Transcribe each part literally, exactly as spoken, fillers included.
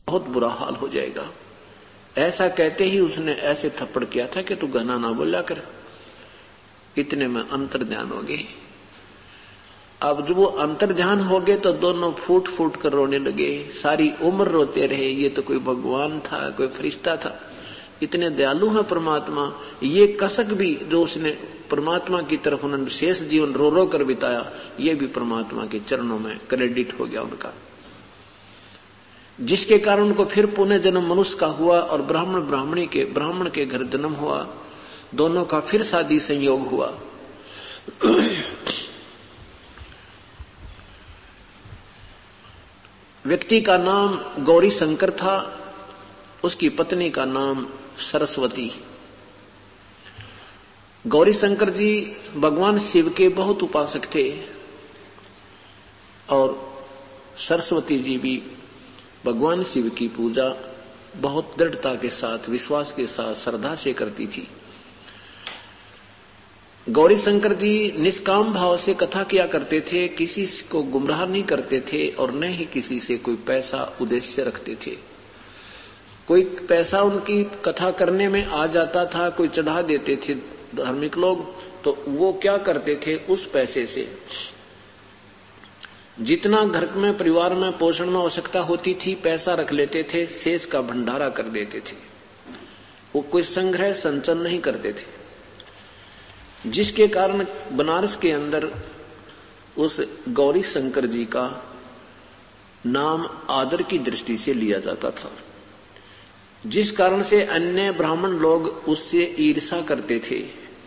बहुत बुरा हाल हो जाएगा। ऐसा कहते ही उसने ऐसे थप्पड़ किया था कि तू घना ना बोला कर। इतने में अंतर ध्यान हो गए। अब जब वो अंतर ध्यान हो गए तो दोनों फूट फूट कर रोने लगे। सारी उम्र रोते रहे। ये तो कोई भगवान था, कोई फरिश्ता था, इतने दयालु है परमात्मा। ये कसक भी जो उसने परमात्मा की तरफ उन्होंने शेष जीवन रो रो कर बिताया, ये भी परमात्मा के चरणों में क्रेडिट हो गया उनका, जिसके कारण उनको फिर पुनः जन्म मनुष्य का हुआ और ब्राह्मण ब्राह्मणी के ब्राह्मण के घर जन्म हुआ। दोनों का फिर शादी संयोग हुआ। व्यक्ति का नाम गौरी शंकर था, उसकी पत्नी का नाम सरस्वती। गौरी शंकर जी भगवान शिव के बहुत उपासक थे और सरस्वती जी भी भगवान शिव की पूजा बहुत दृढ़ता के साथ, विश्वास के साथ, श्रद्धा से करती थी। गौरी शंकर जी निष्काम भाव से कथा किया करते थे, किसी को गुमराह नहीं करते थे और न ही किसी से कोई पैसा उद्देश्य रखते थे। कोई पैसा उनकी कथा करने में आ जाता था, कोई चढ़ा देते थे धार्मिक लोग, तो वो क्या करते थे, उस पैसे से जितना घर में परिवार में पोषण में आवश्यकता होती थी पैसा रख लेते थे, शेष का भंडारा कर देते थे। वो कोई संग्रह संचन नहीं करते थे, जिसके कारण बनारस के अंदर उस गौरी शंकर जी का नाम आदर की दृष्टि से लिया जाता था, जिस कारण से अन्य ब्राह्मण लोग उससे ईर्षा करते थे,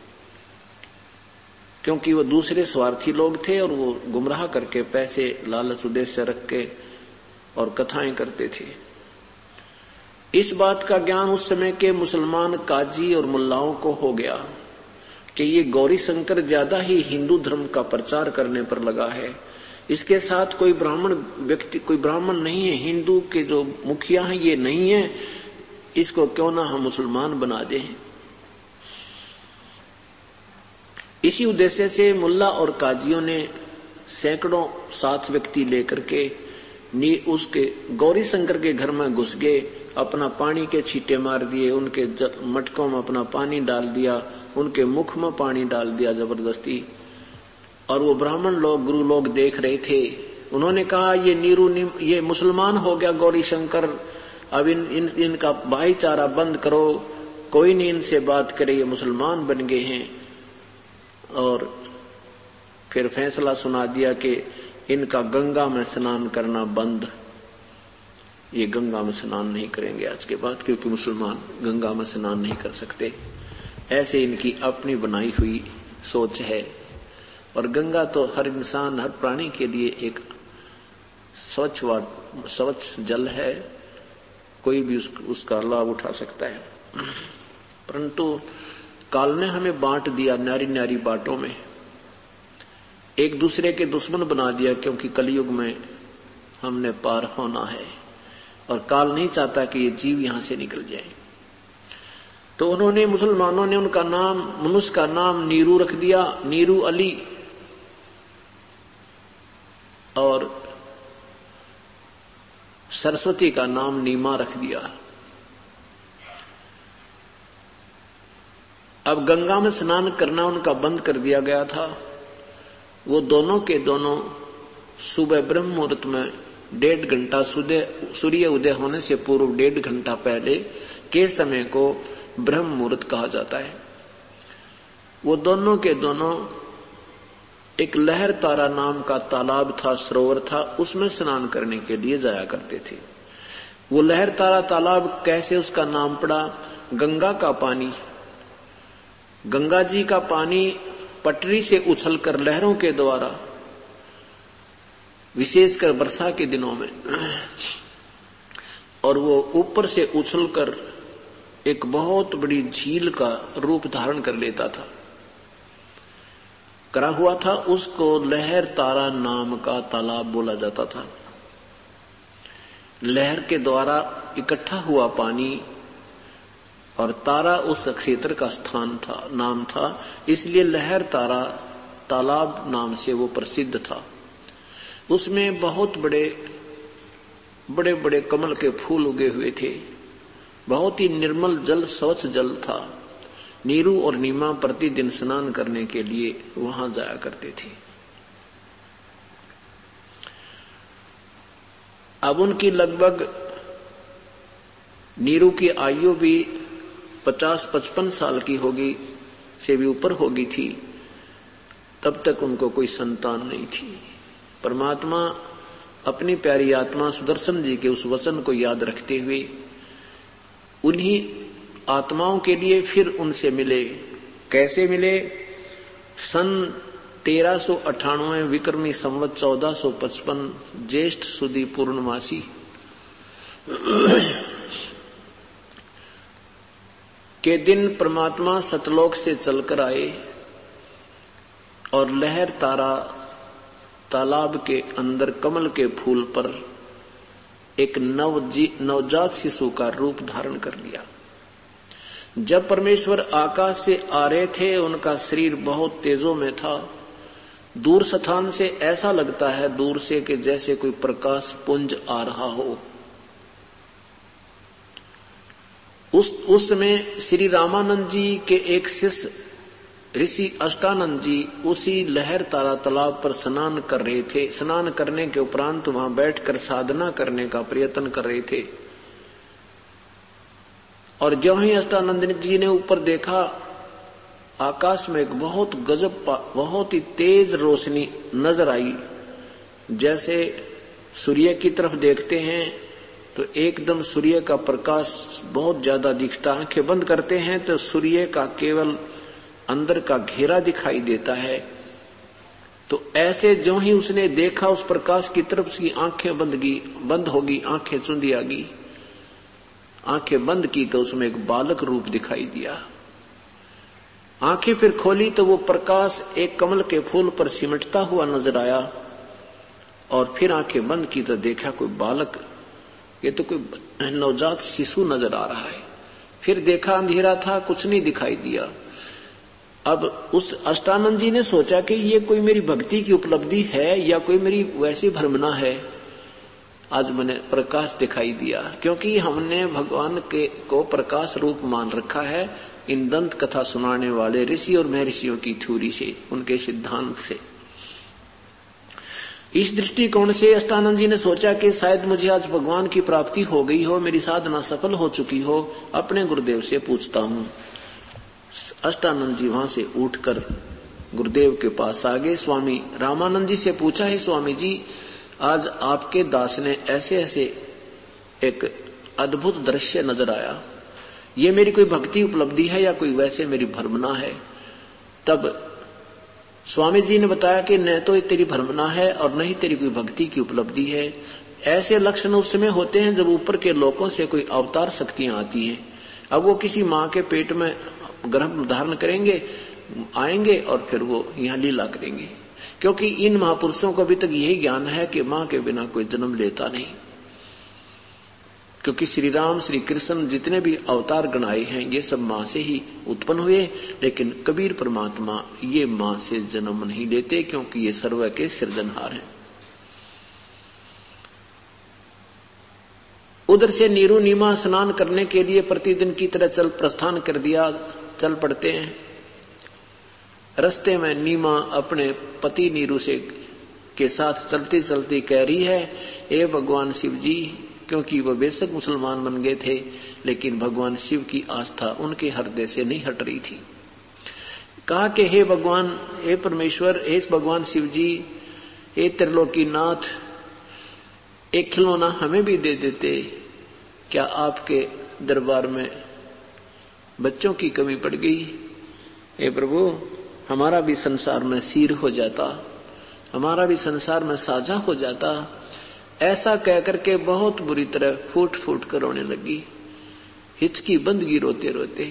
क्योंकि वो दूसरे स्वार्थी लोग थे और वो गुमराह करके पैसे लालच उद्देश्य रख के और कथाएं करते थे। इस बात का ज्ञान उस समय के मुसलमान काजी और मुल्लाओं को हो गया कि ये गौरी शंकर ज्यादा ही हिंदू धर्म का प्रचार करने पर लगा है, इसके साथ कोई ब्राह्मण व्यक्ति, कोई ब्राह्मण नहीं है, हिंदू के जो मुखिया हैं ये नहीं है, इसको क्यों ना हम मुसलमान बना दें। इसी उद्देश्य से मुल्ला और काजियों ने सैकड़ों सात व्यक्ति लेकर के नी उसके गौरी शंकर के घर में घुस गए, अपना पानी के छींटे मार दिए, उनके मटकों में अपना पानी डाल दिया, उनके मुख में पानी डाल दिया जबरदस्ती। और वो ब्राह्मण लोग, गुरु लोग देख रहे थे। उन्होंने कहा ये नीरू ये मुसलमान हो गया गौरी शंकर, अब इन, इन इनका भाईचारा बंद करो, कोई नहीं इनसे बात करे, ये मुसलमान बन गए हैं। और फिर फैसला सुना दिया कि इनका गंगा में स्नान करना बंद, ये गंगा में स्नान नहीं करेंगे आज के बाद, क्योंकि मुसलमान गंगा में स्नान नहीं कर सकते। ऐसे इनकी अपनी बनाई हुई सोच है। और गंगा तो हर इंसान, हर प्राणी के लिए एक स्वच्छ व स्वच्छ जल है, कोई भी उस, उसका लाभ उठा सकता है। परंतु काल ने हमें बांट दिया न्यारी न्यारी बांटों में, एक दूसरे के दुश्मन बना दिया, क्योंकि कलयुग में हमने पार होना है और काल नहीं चाहता कि ये जीव यहां से निकल जाए। तो उन्होंने, मुसलमानों ने उनका नाम, मनुष्य का नाम नीरू रख दिया, नीरू अली, और सरस्वती का नाम नीमा रख दिया। अब गंगा में स्नान करना उनका बंद कर दिया गया था। वो दोनों के दोनों सुबह ब्रह्म मुहूर्त में डेढ़ घंटा सूर्य उदय होने से पूर्व डेढ़ घंटा पहले के समय को ब्रह्म मुहूर्त कहा जाता है। वो दोनों के दोनों एक लहर तारा नाम का तालाब था, सरोवर था, उसमें स्नान करने के लिए जाया करते थे। वो लहर तारा तालाब कैसे उसका नाम पड़ा? गंगा का पानी, गंगा जी का पानी पटरी से उछलकर लहरों के द्वारा, विशेषकर वर्षा के दिनों में, और वो ऊपर से उछलकर एक बहुत बड़ी झील का रूप धारण कर लेता था, करा हुआ था। उसको लहर तारा नाम का तालाब बोला जाता था। लहर के द्वारा इकट्ठा हुआ पानी और तारा उस क्षेत्र का स्थान था, नाम था, इसलिए लहर तारा तालाब नाम से वो प्रसिद्ध था। उसमें बहुत बड़े बड़े बड़े कमल के फूल उगे हुए थे, बहुत ही निर्मल जल, स्वच्छ जल था। नीरू और नीमा प्रतिदिन स्नान करने के लिए वहां जाया करते थे। अब उनकी लगभग, नीरू की आयु भी पचास पचपन साल की होगी, से भी ऊपर होगी थी। तब तक उनको कोई संतान नहीं थी। परमात्मा अपनी प्यारी आत्मा सुदर्शन जी के उस वचन को याद रखते हुए उन्हीं आत्माओं के लिए फिर उनसे मिले। कैसे मिले? सन तेरह सौ अठानवे विक्रमी संवत चौदह सौ पचपन ज्येष्ठ सुदी पूर्णमासी के दिन परमात्मा सतलोक से चलकर आए और लहर तारा तालाब के अंदर कमल के फूल पर एक नवजी नवजात शिशु का रूप धारण कर लिया। जब परमेश्वर आकाश से आ रहे थे, उनका शरीर बहुत तेजों में था। दूर स्थान से ऐसा लगता है, दूर से, कि जैसे कोई प्रकाश पुंज आ रहा हो। उस उस समय श्री रामानंद जी के एक शिष्य ऋषि अष्टानंद जी उसी लहर तारा तालाब पर स्नान कर रहे थे। स्नान करने के उपरांत वहां बैठकर साधना करने का प्रयत्न कर रहे थे। और जो ही अष्टानंद जी ने ऊपर देखा, आकाश में एक बहुत गजब, बहुत ही तेज रोशनी नजर आई। जैसे सूर्य की तरफ देखते हैं तो एकदम सूर्य का प्रकाश बहुत ज्यादा दिखता है। आंखें बंद करते हैं तो सूर्य का केवल अंदर का घेरा दिखाई देता है। तो ऐसे जो ही उसने देखा उस प्रकाश की तरफ से, आंखें बंद की बंद होगी, आंखें चुंदी आ गई। आंखें बंद की तो उसमें एक बालक रूप दिखाई दिया। आंखें फिर खोली तो वो प्रकाश एक कमल के फूल पर सिमटता हुआ नजर आया। और फिर आंखें बंद की तो देखा कोई बालक, ये तो कोई नवजात शिशु नजर आ रहा है। फिर देखा अंधेरा था, कुछ नहीं दिखाई दिया। अब उस अष्टानंद जी ने सोचा कि ये कोई मेरी भक्ति की उपलब्धि है या कोई मेरी वैसी भ्रमना है, आज मैंने प्रकाश दिखाई दिया। क्योंकि हमने भगवान के को प्रकाश रूप मान रखा है इन दंत कथा सुनाने वाले ऋषि और महर्षियों की थ्योरी से, उनके सिद्धांत से। इस दृष्टिकोण से अष्टानंद जी ने सोचा कि शायद मुझे आज भगवान की प्राप्ति हो गई हो, मेरी साधना सफल हो चुकी हो, अपने गुरुदेव से पूछता हूं। अष्टानंद जी वहां से उठकर गुरुदेव के पास आ गए। स्वामी रामानंद जी से पूछा है, स्वामी जी आज आपके दास ने ऐसे ऐसे एक अद्भुत दृश्य नजर आया, ये मेरी कोई भक्ति उपलब्धि है या कोई वैसे मेरी भ्रमना है? तब स्वामी जी ने बताया कि न तो तेरी भ्रमना है और न ही तेरी कोई भक्ति की उपलब्धि है। ऐसे लक्षण उस समय होते हैं जब ऊपर के लोकों से कोई अवतार शक्तियां आती हैं। अब वो किसी माँ के पेट में गर्भ धारण करेंगे, आएंगे और फिर वो यहाँ लीला करेंगे। क्योंकि इन महापुरुषों को अभी तक यही ज्ञान है कि माँ के बिना कोई जन्म लेता नहीं। क्योंकि श्री राम, श्री कृष्ण जितने भी अवतार गणाए हैं ये सब माँ से ही उत्पन्न हुए, लेकिन कबीर परमात्मा ये माँ से जन्म नहीं लेते, क्योंकि ये सर्व के सृजनहार हैं। उधर से नीरू नीमा स्नान करने के लिए प्रतिदिन की तरह चल प्रस्थान कर दिया, चल पड़ते हैं। रास्ते में नीमा अपने पति नीरू से के साथ चलती चलती कह रही है, ए भगवान शिव जी, क्योंकि वह बेशक मुसलमान बन गए थे लेकिन भगवान शिव की आस्था उनके हृदय से नहीं हट रही थी। कहा कि हे भगवान, हे परमेश्वर, हे भगवान शिव जी, हे त्रिलोकीनाथ, एक खिलौना हमें भी दे देते। क्या आपके दरबार में बच्चों की कमी पड़ गई? हे प्रभु, हमारा भी संसार में सिर हो जाता, हमारा भी संसार में साझा हो जाता। ऐसा कह करके बहुत बुरी तरह फूट फूट कर रोने लगी, हिचकी बंद गई रोते रोते।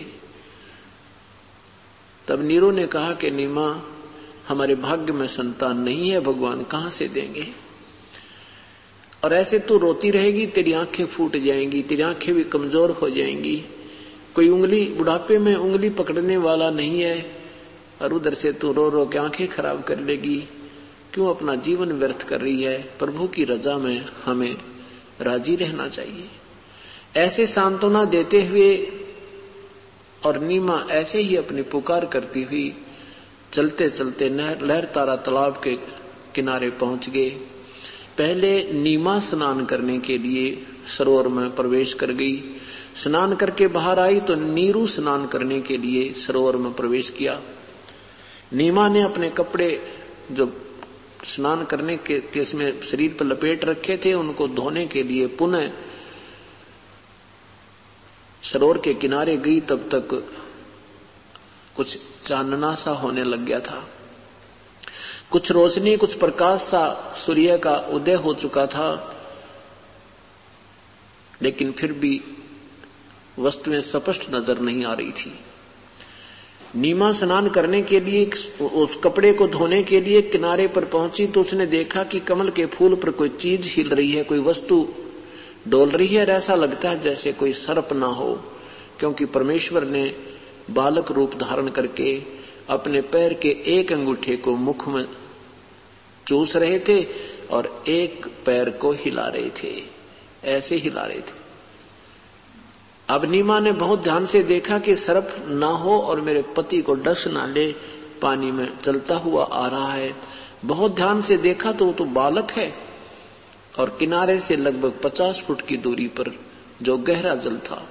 तब नीरू ने कहा कि नीमा, हमारे भाग्य में संतान नहीं है, भगवान कहां से देंगे? और ऐसे तू रोती रहेगी, तेरी आंखें फूट जाएंगी, तेरी आंखें भी कमजोर हो जाएंगी। कोई उंगली, बुढ़ापे में उंगली पकड़ने वाला नहीं है, और उधर से तू रो रो के आंखें खराब कर लेगी। क्यों अपना जीवन व्यर्थ कर रही है? प्रभु की रजा में हमें राजी रहना चाहिए। ऐसे सांत्वना देते हुए और नीमा ऐसे ही अपनी पुकार करती हुई चलते चलते लहर तारा तालाब के किनारे पहुंच गए। पहले नीमा स्नान करने के लिए सरोवर में प्रवेश कर गई। स्नान करके बाहर आई तो नीरू स्नान करने के लिए सरोवर में प्रवेश किया। नीमा ने अपने कपड़े जो स्नान करने के केस में शरीर पर लपेट रखे थे उनको धोने के लिए पुनः सरोवर के किनारे गई। तब तक कुछ चांदना सा होने लग गया था, कुछ रोशनी कुछ प्रकाश सा सूर्य का उदय हो चुका था, लेकिन फिर भी वस्तुएं स्पष्ट नजर नहीं आ रही थी। नीमा स्नान करने के लिए उस कपड़े को धोने के लिए किनारे पर पहुंची तो उसने देखा कि कमल के फूल पर कोई चीज हिल रही है, कोई वस्तु डोल रही है। ऐसा लगता है जैसे कोई सर्प ना हो, क्योंकि परमेश्वर ने बालक रूप धारण करके अपने पैर के एक अंगूठे को मुख में चूस रहे थे और एक पैर को हिला रहे थे, ऐसे हिला रहे थे। अब नीमा ने बहुत ध्यान से देखा कि सर्प ना हो और मेरे पति को डस ना ले, पानी में चलता हुआ आ रहा है। बहुत ध्यान से देखा तो वो तो बालक है और किनारे से लगभग पचास फुट की दूरी पर जो गहरा जल था,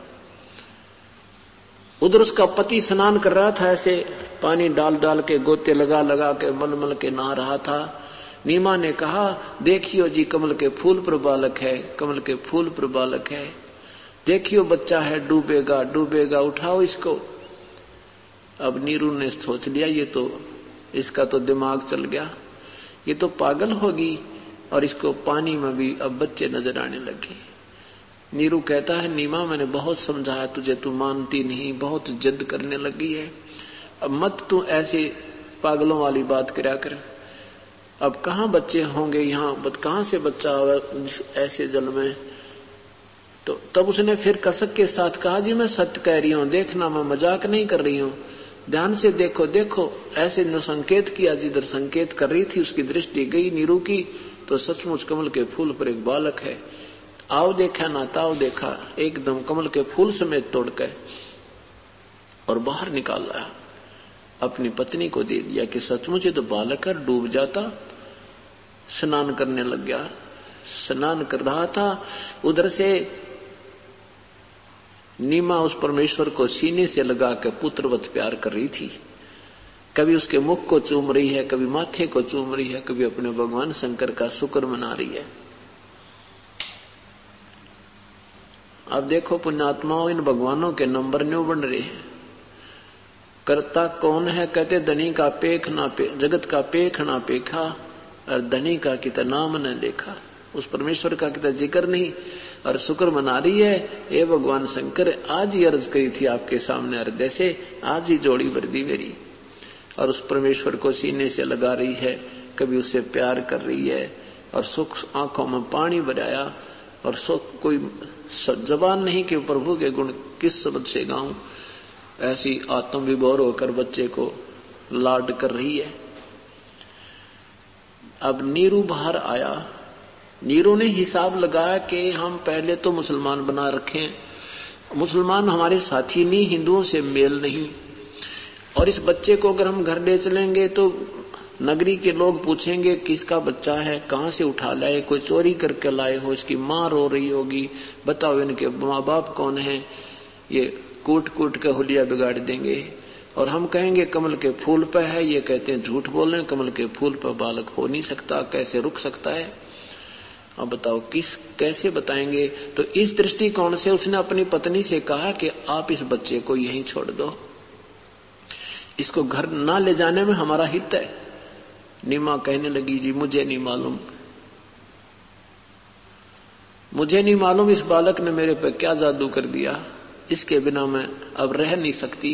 उधर उसका पति स्नान कर रहा था। ऐसे पानी डाल डाल के गोते लगा लगा के मल मल के नहा रहा था। नीमा ने कहा, देखियो जी कमल के फूल पर बालक है, कमल के फूल पर बालक है, देखियो बच्चा है, डूबेगा डूबेगा, उठाओ इसको। अब नीरू ने सोच लिया ये तो इसका तो दिमाग चल गया, ये तो पागल होगी और इसको पानी में भी अब बच्चे नजर आने लगे। नीरू कहता है, नीमा मैंने बहुत समझाया तुझे, तू मानती नहीं, बहुत जिद करने लगी है। अब मत तू ऐसे पागलों वाली बात करा कर। अब कहाँ बच्चे होंगे यहाँ, कहाँ से बच्चा ऐसे जल में। तो तब उसने फिर कसक के साथ कहा, जी मैं सत्य कह रही हूँ, देखना मैं मजाक नहीं कर रही हूँ, ध्यान से देखो देखो। ऐसे न संकेत किया, जिधर संकेत कर रही थी उसकी दृष्टि गई नीरू की तो सचमुच कमल के फूल पर एक बालक है। आओ देखा ना ताओ देखा, एकदम कमल के फूल समेत तोड़ के और बाहर निकाल लाया। अपनी पत्नी को दे दिया कि सचमुच ये तो बालक है, डूब जाता। स्नान करने लग गया। स्नान कर रहा था, उधर से नीमा उस परमेश्वर को सीने से लगा के पुत्रवत प्यार कर रही थी। कभी उसके मुख को चूम रही है, कभी माथे को चूम रही है, कभी अपने भगवान शंकर का शुक्र मना रही है। अब देखो पुण्यात्माओं, इन भगवानों के नंबर न्यू बन रहे हैं। करता कौन है, कहते धनी का पेख ना पे, जगत का पेख ना पेखा और धनी का कितना नाम न देखा। उस परमेश्वर का कितना जिक्र नहीं और शुक्र मना रही है। ये भगवान शंकर, आज ही अर्ज करी थी आपके सामने हृदय से, आज ही जोड़ी भर दी मेरी। और उस परमेश्वर को सीने से लगा रही है, कभी उससे प्यार कर रही है और सुख आंखों में पानी बराया और सुख कोई जबान नहीं कि प्रभु के गुण किस शब्द से गाऊं। ऐसी आत्म विभोर होकर बच्चे को लाड कर रही है। अब नीरू बाहर आया। नीरू ने हिसाब लगाया कि हम पहले तो मुसलमान बना रखे, मुसलमान हमारे साथी नहीं, हिंदुओं से मेल नहीं, और इस बच्चे को अगर हम घर ले चलेंगे तो नगरी के लोग पूछेंगे किसका बच्चा है, कहाँ से उठा लाए, कोई चोरी करके लाए हो, इसकी माँ रो रही होगी, बताओ इनके माँ बाप कौन है। ये कूट कूट के हुलिया बिगाड़ देंगे और हम कहेंगे कमल के फूल पर है, ये कहते हैं झूठ बोल रहे हैं, कमल के फूल पर बालक हो नहीं सकता, कैसे रुक सकता है। अब बताओ किस कैसे बताएंगे। तो इस दृष्टिकोण से उसने अपनी पत्नी से कहा कि आप इस बच्चे को यहीं छोड़ दो, इसको घर ना ले जाने में हमारा हित है। नीमा कहने लगी, जी मुझे नहीं मालूम, मुझे नहीं मालूम इस बालक ने मेरे पे क्या जादू कर दिया, इसके बिना मैं अब रह नहीं सकती,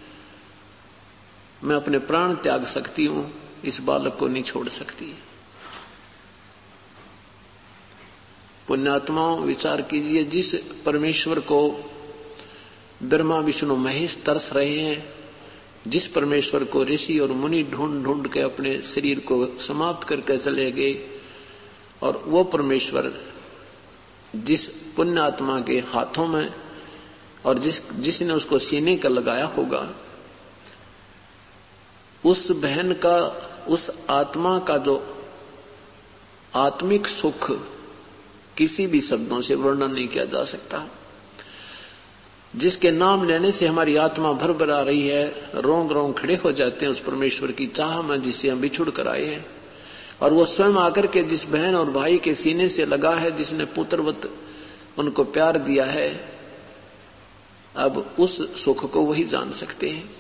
मैं अपने प्राण त्याग सकती हूं, इस बालक को नहीं छोड़ सकती। पुण्यात्माओं विचार कीजिए, जिस परमेश्वर को ब्रह्मा विष्णु महेश तरस रहे हैं, जिस परमेश्वर को ऋषि और मुनि ढूंढ ढूंढ के अपने शरीर को समाप्त करके चले गए, और वो परमेश्वर जिस पुण्य आत्मा के हाथों में और जिस जिसने उसको सीने का लगाया होगा, उस बहन का, उस आत्मा का जो आत्मिक सुख किसी भी शब्दों से वर्णन नहीं किया जा सकता। जिसके नाम लेने से हमारी आत्मा भर भर आ रही है, रोंग रोंग खड़े हो जाते हैं उस परमेश्वर की चाह में जिससे हम बिछुड़ कर आए हैं। और वो स्वयं आकर के जिस बहन और भाई के सीने से लगा है, जिसने पुत्रवत उनको प्यार दिया है, अब उस सुख को वही जान सकते हैं।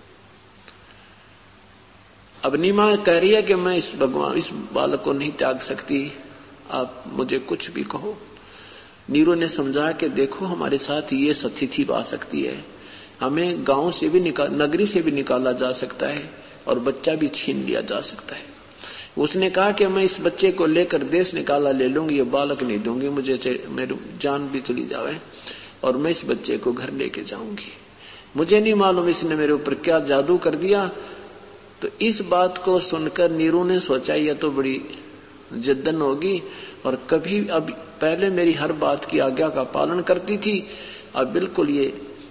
अब नीमा कह रही है कि मैं इस भगवान इस बालक को नहीं त्याग सकती, आप मुझे कुछ भी कहो। नीरू ने समझा कि देखो हमारे साथ ये सतिथि आ सकती है, हमें गांव से भी निकाल नगरी से भी निकाला जा सकता है और बच्चा भी छीन लिया जा सकता है। उसने कहा कि मैं इस बच्चे को लेकर देश निकाला ले लूंगी, ये बालक नहीं दूंगी, मुझे मेरी जान भी चली जावे और मैं इस बच्चे को घर लेके जाऊंगी। मुझे नहीं मालूम इसने मेरे ऊपर क्या जादू कर दिया। तो इस बात को सुनकर नीरू ने सोचा यह तो बड़ी जिद्दन होगी, और कभी अब पहले मेरी हर बात की आज्ञा का पालन करती थी, अब बिल्कुल ये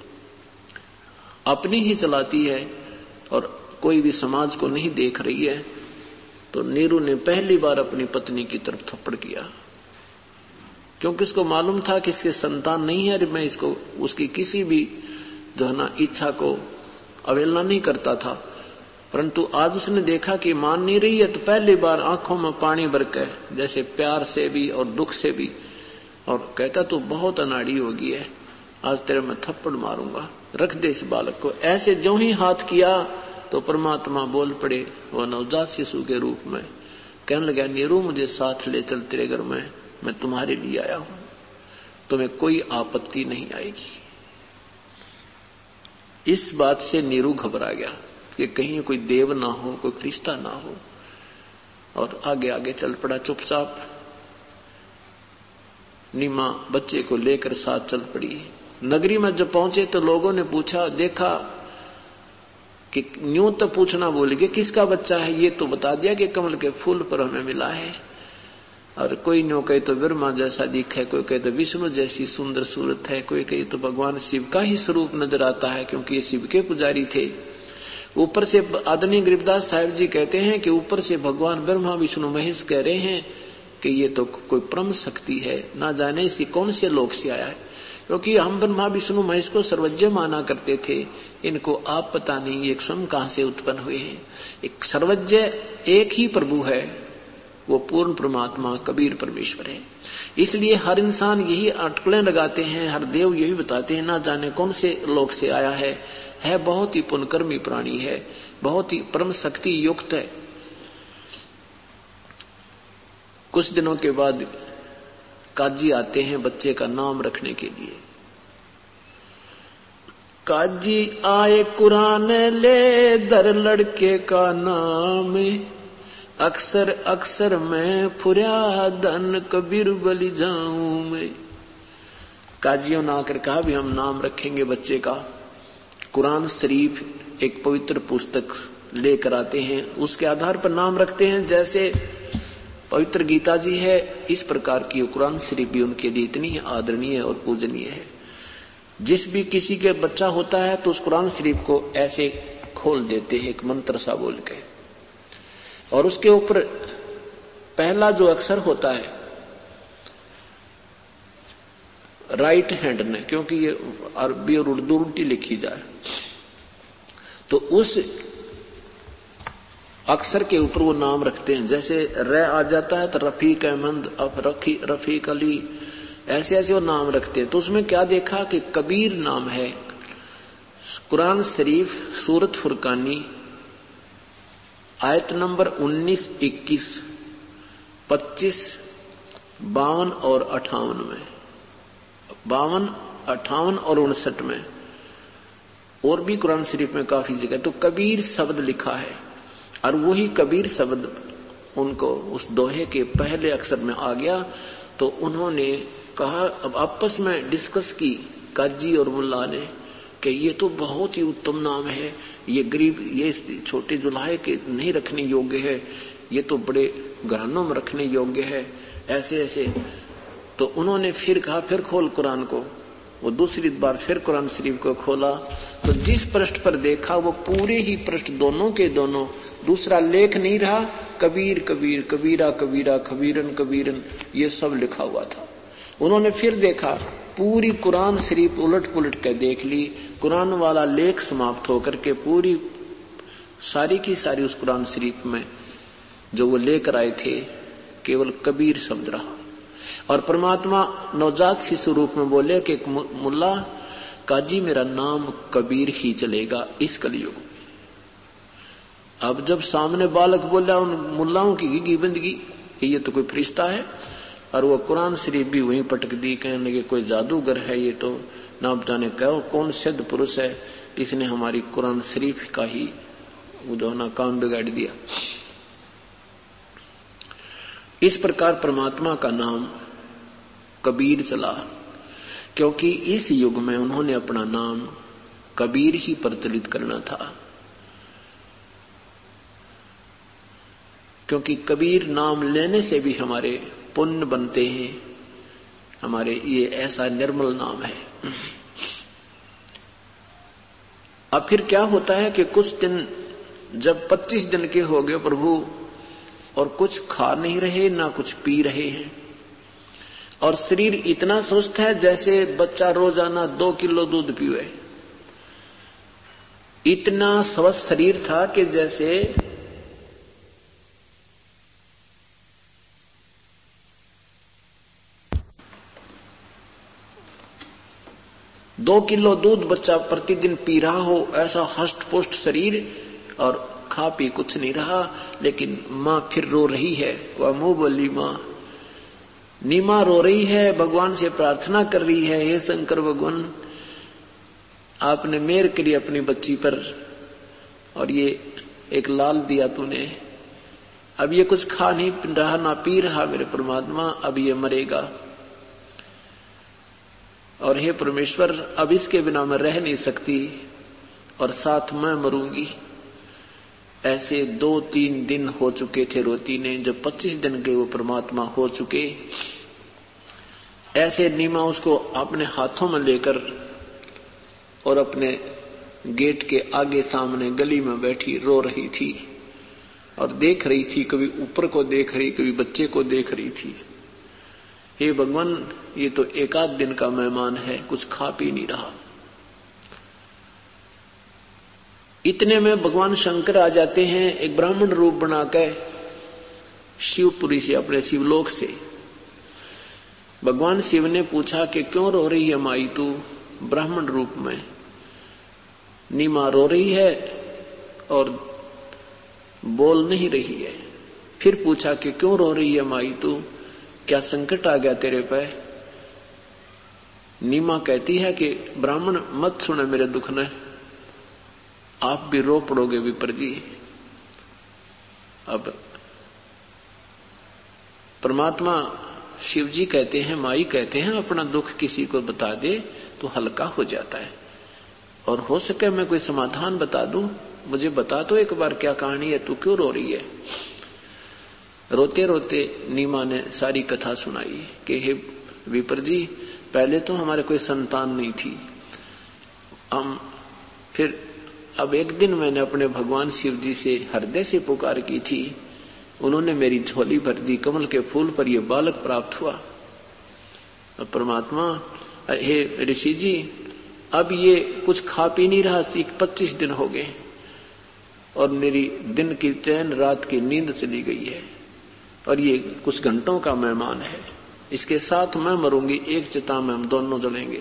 अपनी ही चलाती है और कोई भी समाज को नहीं देख रही है। तो नीरू ने पहली बार अपनी पत्नी की तरफ थप्पड़ किया, क्योंकि उसको मालूम था कि इसके संतान नहीं है, मैं इसको उसकी किसी भी जो है ना इच्छा को अवहेलना नहीं करता था। परंतु आज उसने देखा कि मान नहीं रही है, तो पहली बार आंखों में पानी भर के, जैसे प्यार से भी और दुख से भी, और कहता तू बहुत अनाड़ी होगी है, आज तेरे मैं थप्पड़ मारूंगा, रख दे इस बालक को। ऐसे जो ही हाथ किया तो परमात्मा बोल पड़े वो नवजात शिशु के रूप में, कहने लगा नीरू मुझे साथ ले चल तेरे घर में, मैं तुम्हारे लिए आया हूं, तुम्हें कोई आपत्ति नहीं आएगी। इस बात से नीरू घबरा गया कि कहीं कोई देव ना हो, कोई फरिश्ता ना हो, और आगे आगे चल पड़ा चुपचाप। नीमा बच्चे को लेकर साथ चल पड़ी। नगरी में जब पहुंचे तो लोगों ने पूछा, देखा कि न्यू तो पूछना भूल गए किसका बच्चा है, ये तो बता दिया कि कमल के फूल पर हमें मिला है। और कोई न्यू कहे तो ब्रह्मा जैसा दिख है, कोई कहे तो विष्णु जैसी सुंदर सूरत है, कोई कहे तो भगवान शिव का ही स्वरूप नजर आता है, क्योंकि ये शिव के पुजारी थे। ऊपर से आदरणीय गरीबदास साहिब जी कहते हैं कि ऊपर से भगवान ब्रह्मा विष्णु महेश कह रहे हैं कि ये तो कोई परम शक्ति है, ना जाने इसी कौन से लोक से आया है। क्योंकि हम ब्रह्मा विष्णु महेश को सर्वज्ञ माना करते थे, इनको आप पता नहीं ये स्वयं कहां से उत्पन्न हुए हैं। एक सर्वज्ञ एक ही प्रभु है, वो पूर्ण परमात्मा कबीर परमेश्वर है। इसलिए हर इंसान यही अटकलें लगाते हैं, हर देव यही बताते हैं ना जाने कौन से लोक से आया है, है बहुत ही पुण्यकर्मी प्राणी है, बहुत ही परम शक्ति युक्त है। कुछ दिनों के बाद काजी आते हैं बच्चे का नाम रखने के लिए। काजी आए कुरान ले दर लड़के का नाम, अक्सर अक्सर मैं फुरिया धन कबीर बलि जाऊं मैं। काजियों ने आकर कहा भी हम नाम रखेंगे बच्चे का। कुरान शरीफ एक पवित्र पुस्तक लेकर आते हैं, उसके आधार पर नाम रखते हैं। जैसे पवित्र गीता जी है, इस प्रकार की कुरान शरीफ भी उनके लिए इतनी आदरणीय और पूजनीय है। जिस भी किसी के बच्चा होता है तो उस कुरान शरीफ को ऐसे खोल देते हैं एक मंत्र सा बोल के, और उसके ऊपर पहला जो अक्षर होता है राइट हैंड ने, क्योंकि ये अरबी और उर्दू उल्टी लिखी जाए, तो उस अक्षर के ऊपर वो नाम रखते हैं। जैसे र आ जाता है तो रफीक अहमद, रफी रफीक अली, ऐसे ऐसे वो नाम रखते हैं। तो उसमें क्या देखा कि कबीर नाम है। कुरान शरीफ सूरत फुरकानी आयत नंबर उन्नीस, इक्कीस, पच्चीस, बावन और अठावन में, बावन, अठावन और उनसठ में, और भी कुरान शरीफ में काफी जगह तो कबीर शब्द लिखा है। और वही कबीर शब्द उनको उस दोहे के पहले अक्षर में आ गया। तो उन्होंने कहा, अब आपस में डिस्कस की काजी और मुल्ला ने कि ये तो बहुत ही उत्तम नाम है, ये गरीब, ये छोटे जुलाहे के नहीं रखने योग्य है, ये तो बड़े घरानों में रखने योग्य है। ऐसे ऐसे तो उन्होंने फिर कहा फिर खोल कुरान को। वो दूसरी बार फिर कुरान शरीफ को खोला तो जिस पृष्ठ पर देखा वो पूरे ही पृष्ठ दोनों के दोनों, दूसरा लेख नहीं रहा, कबीर कबीर कबीरा कबीरा कबीरन कबीरन ये सब लिखा हुआ था। उन्होंने फिर देखा, पूरी कुरान शरीफ उलट पुलट कर देख ली, कुरान वाला लेख समाप्त होकर के पूरी सारी की सारी उस कुरान शरीफ में जो वो लेकर आए थे केवल कबीर शब्द रहा। और परमात्मा नवजात शिशु रूप में बोले कि मुल्ला काजी मेरा नाम कबीर ही चलेगा इस कलयुग में। अब जब सामने बालक बोला उन मुल्लाओं की गी बंदगी कि ये तो कोई फरिश्ता है, और वो कुरान शरीफ भी वहीं पटक दी, कहने लगे कोई जादूगर है ये तो, ना जाने कहो कौन सिद्ध पुरुष है, इसने हमारी कुरान शरीफ का ही वो जो ना काम बिगाड़ दिया। इस प्रकार परमात्मा का नाम कबीर चला, क्योंकि इस युग में उन्होंने अपना नाम कबीर ही प्रचलित करना था। क्योंकि कबीर नाम लेने से भी हमारे पुण्य बनते हैं, हमारे ये ऐसा निर्मल नाम है। अब फिर क्या होता है कि कुछ दिन जब पच्चीस दिन के हो गए प्रभु और कुछ खा नहीं रहे ना कुछ पी रहे हैं, और शरीर इतना स्वस्थ है जैसे बच्चा रोजाना दो किलो दूध पीवे, इतना स्वस्थ शरीर था कि जैसे दो किलो दूध बच्चा प्रतिदिन पी रहा हो, ऐसा हष्ट पुष्ट शरीर, और खा पी कुछ नहीं रहा। लेकिन मां फिर रो रही है, वह मुंह बोली मां, नीमा रो रही है, भगवान से प्रार्थना कर रही है, हे शंकर भगवान आपने मेहर करी अपनी बच्ची पर, और ये एक लाल दिया तूने, अब ये कुछ खा नहीं रहा ना पी रहा मेरे परमात्मा, अब ये मरेगा, और हे परमेश्वर अब इसके बिना मैं रह नहीं सकती और साथ मैं मरूंगी। ऐसे दो तीन दिन हो चुके थे रोती ने, जब पच्चीस दिन के वो परमात्मा हो चुके, ऐसे नीमा उसको अपने हाथों में लेकर और अपने गेट के आगे सामने गली में बैठी रो रही थी और देख रही थी, कभी ऊपर को देख रही कभी बच्चे को देख रही थी। हे भगवान ये तो एक आध दिन का मेहमान है, कुछ खा पी नहीं रहा। इतने में भगवान शंकर आ जाते हैं एक ब्राह्मण रूप बनाकर शिवपुरी से, अपने शिवलोक से। भगवान शिव ने पूछा कि क्यों रो रही है माई तू ब्राह्मण रूप में? नीमा रो रही है और बोल नहीं रही है। फिर पूछा कि क्यों रो रही है माई तू, क्या संकट आ गया तेरे पे? नीमा कहती है कि ब्राह्मण मत सुने मेरे दुख ने, आप भी रो पड़ोगे विपर जी। अब परमात्मा शिव जी कहते हैं, माई कहते हैं, अपना दुख किसी को बता दे तो हल्का हो जाता है, और हो सके मैं कोई समाधान बता दूं, मुझे बता तो एक बार क्या कहानी है, तू क्यों रो रही है? रोते रोते नीमा ने सारी कथा सुनाई कि हे विपर जी, पहले तो हमारे कोई संतान नहीं थी, हम फिर अब एक दिन मैंने अपने भगवान शिव जी से हृदय से पुकार की थी, उन्होंने मेरी झोली भर दी, कमल के फूल पर यह बालक प्राप्त हुआ। और परमात्मा हे ऋषि जी, अब ये कुछ खा पी नहीं रहा, पच्चीस दिन हो गए और मेरी दिन की चैन रात की नींद चली गई है, और ये कुछ घंटों का मेहमान है, इसके साथ मैं मरूंगी, एक चिता में हम दोनों जलेंगे।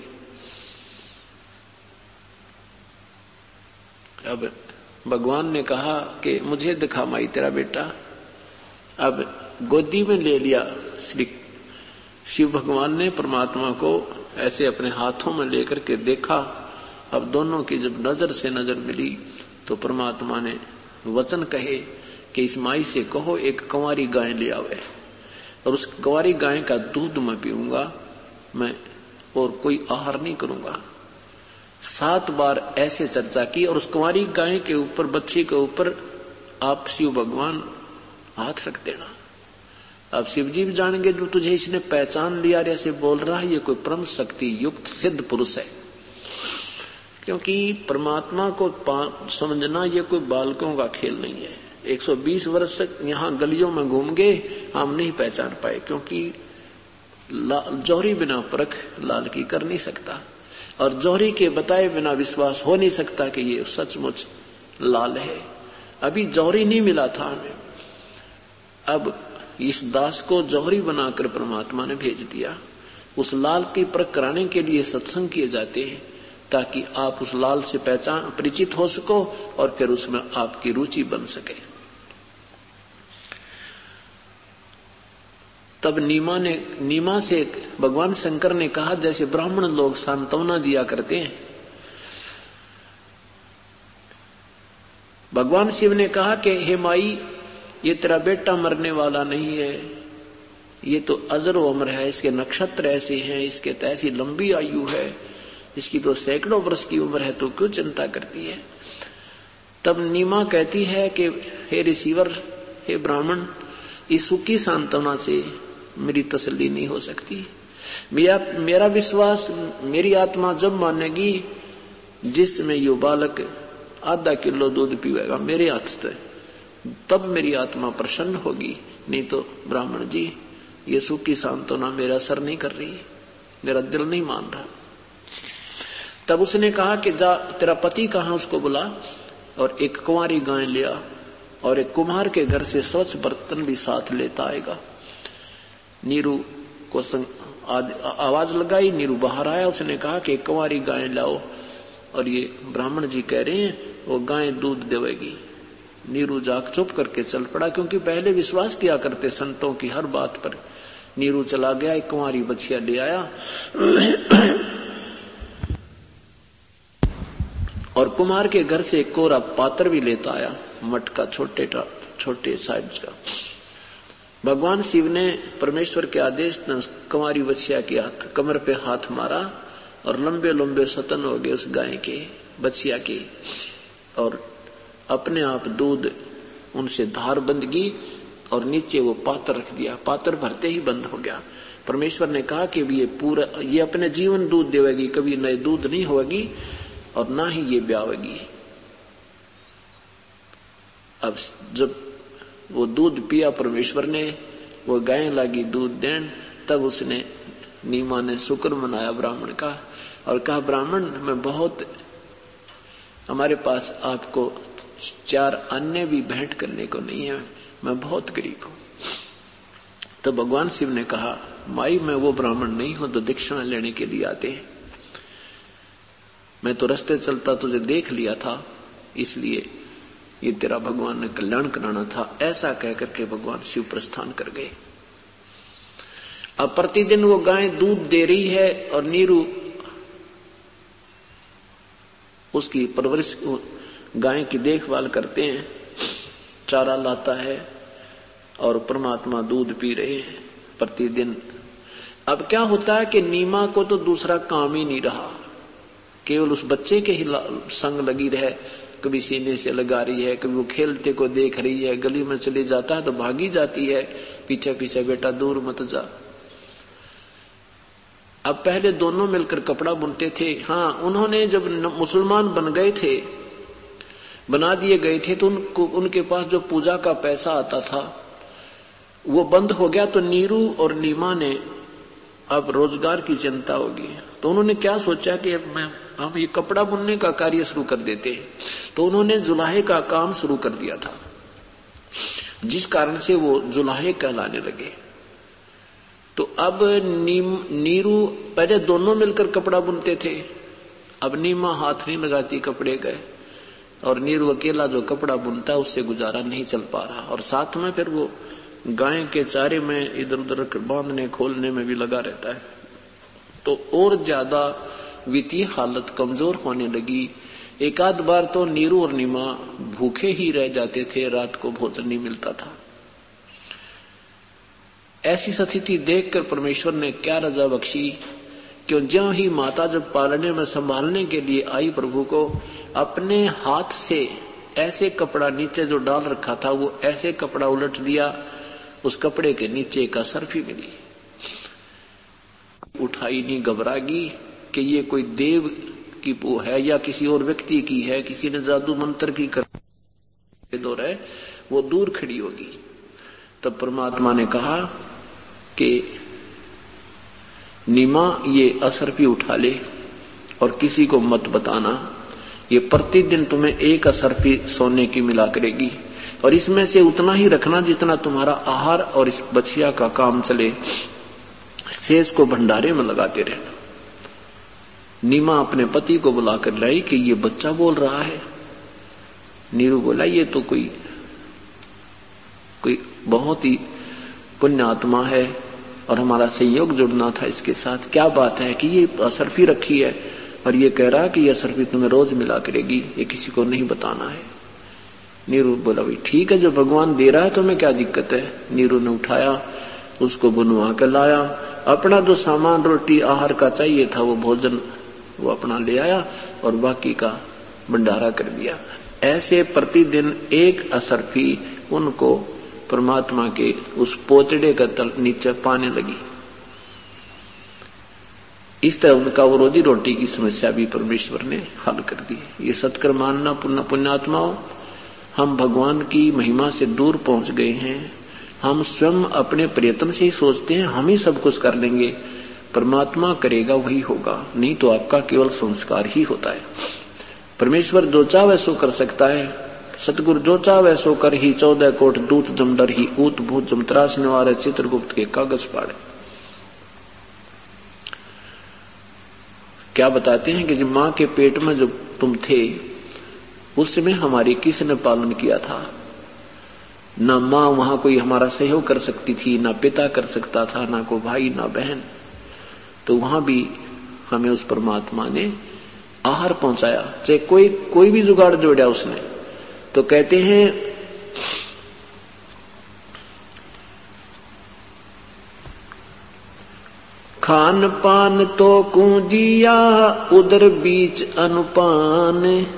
अब भगवान ने कहा कि मुझे दिखा माई तेरा बेटा। अब गोदी में ले लिया श्री शिव भगवान ने परमात्मा को, ऐसे अपने हाथों में लेकर के देखा। अब दोनों की जब नजर से नजर मिली तो परमात्मा ने वचन कहे कि इस माई से कहो एक कंवारी गाय ले आवे, और उस कंवारी गाय का दूध मैं पीऊंगा, मैं और कोई आहार नहीं करूंगा। सात बार ऐसे चर्चा की, और उस कुंवारी गाय के ऊपर, बच्ची के ऊपर आप शिव भगवान हाथ रख देना। अब शिवजी भी जानेंगे जो तुझे इसने पहचान लिया, ऐसे बोल रहा है, ये कोई परम शक्ति युक्त सिद्ध पुरुष है। क्योंकि परमात्मा को समझना ये कोई बालकों का खेल नहीं है। एक सौ बीस वर्ष तक यहाँ गलियों में घूम गए, हम नहीं पहचान पाए, क्योंकि जौहरी बिना परख लाल की कर नहीं सकता, और जौहरी के बताए बिना विश्वास हो नहीं सकता कि ये सचमुच लाल है। अभी जौहरी नहीं मिला था हमें, अब इस दास को जौहरी बनाकर परमात्मा ने भेज दिया। उस लाल की परख कराने के लिए सत्संग किए जाते हैं, ताकि आप उस लाल से पहचान परिचित हो सको और फिर उसमें आपकी रुचि बन सके। तब नीमा ने नीमा से भगवान शंकर ने कहा, जैसे ब्राह्मण लोग सांत्वना दिया करते हैं, भगवान शिव ने कहा कि हे माई, ये तेरा बेटा मरने वाला नहीं है, ये तो अजर उम्र है, इसके नक्षत्र ऐसे हैं, इसके तो ऐसी लंबी आयु है, इसकी तो सैकड़ों वर्ष की उम्र है, तो क्यों चिंता करती है। तब नीमा कहती है कि हे रिसीवर, हे ब्राह्मण, इस सुखी सांत्वना से मेरी तसल्ली नहीं हो सकती। मेरा मेरा विश्वास मेरी आत्मा जब मानेगी जिसमें यो बालक आधा किलो दूध पीवेगा मेरे हाथ से, तब मेरी आत्मा प्रसन्न होगी। नहीं तो ब्राह्मण जी, ये सुखी सांत्वना मेरा असर नहीं कर रही, मेरा दिल नहीं मान रहा। तब उसने कहा कि जा, तेरा पति कहाँ, उसको बुला और एक कुंवारी गाय लिया, और एक कुम्हार के घर से स्वच्छ बर्तन भी साथ लेता आएगा। नीरू को संग, आवाज लगाई, नीरू बाहर आया, उसने कहा कि एक कुंवारी गाय लाओ, और ये ब्राह्मण जी कह रहे हैं वो गाय दूध देवेगी। नीरू जाग चुप करके चल पड़ा, क्योंकि पहले विश्वास किया करते संतों की हर बात पर। नीरू चला गया, एक कुंवारी बछिया ले आया और कुम्हार के घर से एक कोरा पात्र भी लेता आया, मटका छोटे छोटे साइज का। भगवान शिव ने परमेश्वर के आदेश ने कुंवारी बछिया के हाथ कमर पे हाथ मारा, और लंबे लंबे सतन हो गए उस गाय के, बछिया के, और अपने आप दूध उनसे धार बंद गई, और नीचे वो पात्र रख दिया। पात्र भरते ही बंद हो गया। परमेश्वर ने कहा कि ये पूरा ये अपने जीवन दूध देवेगी, कभी नए दूध नहीं होगी, और ना ही ये ब्यावेगी। अब जब वो दूध पिया परमेश्वर ने, वो गाय लगी दूध देन, तब उसने नीमा ने शुक्र मनाया ब्राह्मण का, और कहा, ब्राह्मण, मैं बहुत, हमारे पास आपको चार अन्य भी भेंट करने को नहीं है, मैं बहुत गरीब हूं। तो भगवान शिव ने कहा, माई, मैं वो ब्राह्मण नहीं हूं तो दक्षिणा लेने के लिए आते हैं। मैं तो रास्ते चलता तुझे देख लिया था, इसलिए ये तेरा भगवान ने कल्याण कराना था। ऐसा कहकर के भगवान शिव प्रस्थान कर गए। अब प्रतिदिन वो गाय दूध दे रही है, और नीरू उसकी परवरिश, गाय की देखभाल करते हैं, चारा लाता है, और परमात्मा दूध पी रहे हैं प्रतिदिन। अब क्या होता है कि नीमा को तो दूसरा काम ही नहीं रहा, केवल उस बच्चे के ही संग लगी रहे, कभी सीने से लगा रही है, कभी वो खेलते को देख रही है, गली में चले जाता है तो भागी जाती है, पीछे पीछे, बेटा दूर मत जा। अब पहले दोनों मिलकर कपड़ा बुनते थे। हाँ, उन्होंने जब मुसलमान बन गए थे, बना दिए गए थे, तो उनको उनके पास जो पूजा का पैसा आता था वो बंद हो गया। तो नीरू और नीमा ने अब रोजगार की चिंता होगी, तो उन्होंने क्या सोचा कि अब मैं हम ये कपड़ा बुनने का कार्य शुरू कर देते हैं। तो उन्होंने जुलाहे का काम शुरू कर दिया था, जिस कारण से वो जुलाहे कहलाने लगे। तो अब नीम नीरू पहले दोनों मिलकर कपड़ा बुनते थे, अब नीमा हाथ नहीं लगाती कपड़े गए, और नीरू अकेला जो कपड़ा बुनता है उससे गुजारा नहीं चल पा रहा, और साथ में फिर वो गाय के चारे में इधर उधर बांधने खोलने में भी लगा रहता है। तो और ज्यादा वित्तीय हालत कमजोर होने लगी। एक आध बार तो नीरू और नीमा भूखे ही रह जाते थे, रात को भोजन नहीं मिलता था। ऐसी स्थिति देखकर परमेश्वर ने क्या रजा बख्शी, क्यों ज्यों ही माता जब पालने में संभालने के लिए आई प्रभु को, अपने हाथ से ऐसे कपड़ा नीचे जो डाल रखा था वो ऐसे कपड़ा उलट दिया, उस कपड़े के नीचे एक असरफी मिली। उठाई नहीं, घबरागी कि ये कोई देव की वो है या किसी और व्यक्ति की है, किसी ने जादू मंत्र की कर दो रहे, वो दूर खड़ी होगी। तब परमात्मा ने कहा कि नीमा ये असरफी उठा ले और किसी को मत बताना, ये प्रतिदिन तुम्हें एक असरफी सोने की मिला करेगी और इसमें से उतना ही रखना जितना तुम्हारा आहार और इस बछिया का काम चले, शेष को भंडारे में लगाते रहना। नीमा अपने पति को बुलाकर लाई कि ये बच्चा बोल रहा है। नीरू बोला ये तो कोई कोई बहुत ही पुण्य आत्मा है और हमारा सहयोग जुड़ना था इसके साथ। क्या बात है कि ये असरफी रखी है और ये कह रहा कि ये असरफी तुम्हें रोज मिला करेगी, ये किसी को नहीं बताना है। नीरू बोला भाई ठीक है, जो भगवान दे रहा है तुम्हें क्या दिक्कत है। नीरू ने उठाया, उसको बुनवा कर लाया, अपना जो सामान रोटी आहार का चाहिए था वो भोजन वो अपना ले आया और बाकी का भंडारा कर दिया। ऐसे प्रतिदिन एक असरफी उनको परमात्मा के उस पोचड़े का तल नीचे पाने लगी। इस तरह उनका वो रोजी रोटी की समस्या भी परमेश्वर ने हल कर दी। ये सत्कर मानना पुण्यात्माओं, हम भगवान की महिमा से दूर पहुंच गए हैं। हम स्वयं अपने प्रयत्न से ही सोचते हैं हम ही सब कुछ कर लेंगे, परमात्मा करेगा वही होगा, नहीं तो आपका केवल संस्कार ही होता है। परमेश्वर जो चाहे सो कर सकता है। सतगुरु जो चाहे सो कर ही चौदह कोट दूत जमडर ही ऊत भूत जम त्रास निवारे चित्रगुप्त के कागज पाड़े। क्या बताते हैं कि जब मां के पेट में जो तुम थे उस समय हमारी किसने पालन किया था। ना मां वहां कोई हमारा सहयोग कर सकती थी, ना पिता कर सकता था, ना कोई भाई ना बहन। तो वहां भी हमें उस परमात्मा ने आहार पहुंचाया, चाहे कोई कोई भी जुगाड़ जोड़ा उसने। तो कहते हैं खान पान तो कूदिया उधर बीच अनुपान,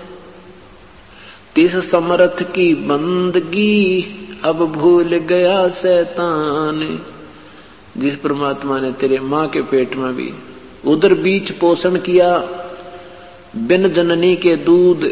तिस समर्थ की बंदगी अब भूल गया शैतान। जिस परमात्मा ने तेरे मां के पेट में भी उधर बीच पोषण किया, बिन जननी के दूध,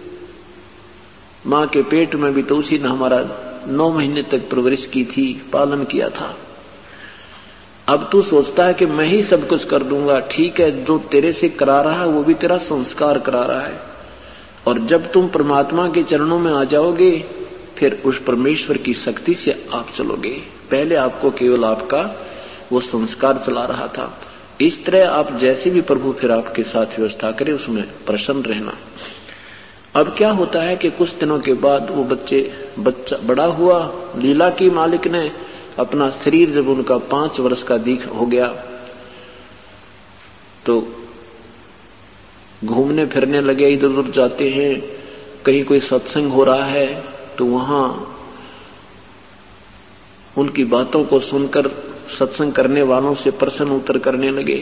मां के पेट में भी तो उसी ने हमारा नौ महीने तक परवरिश की थी, पालन किया था। अब तू सोचता है कि मैं ही सब कुछ कर दूंगा। ठीक है, जो तेरे से करा रहा है वो भी तेरा संस्कार करा रहा है। और जब तुम परमात्मा के चरणों में आ जाओगे फिर उस परमेश्वर की शक्ति से आप चलोगे। पहले आपको केवल आपका वो संस्कार चला रहा था। इस तरह आप जैसे भी प्रभु फिर आपके साथ व्यवस्था करे उसमें प्रसन्न रहना। अब क्या होता है कि कुछ दिनों के बाद वो बच्चे बच्चा बड़ा हुआ। लीला की मालिक ने अपना शरीर जब उनका पांच वर्ष का दीख हो गया तो घूमने फिरने लगे, इधर उधर जाते हैं। कहीं कोई सत्संग हो रहा है तो वहां उनकी बातों को सुनकर सत्संग करने वालों से प्रश्न उत्तर करने लगे।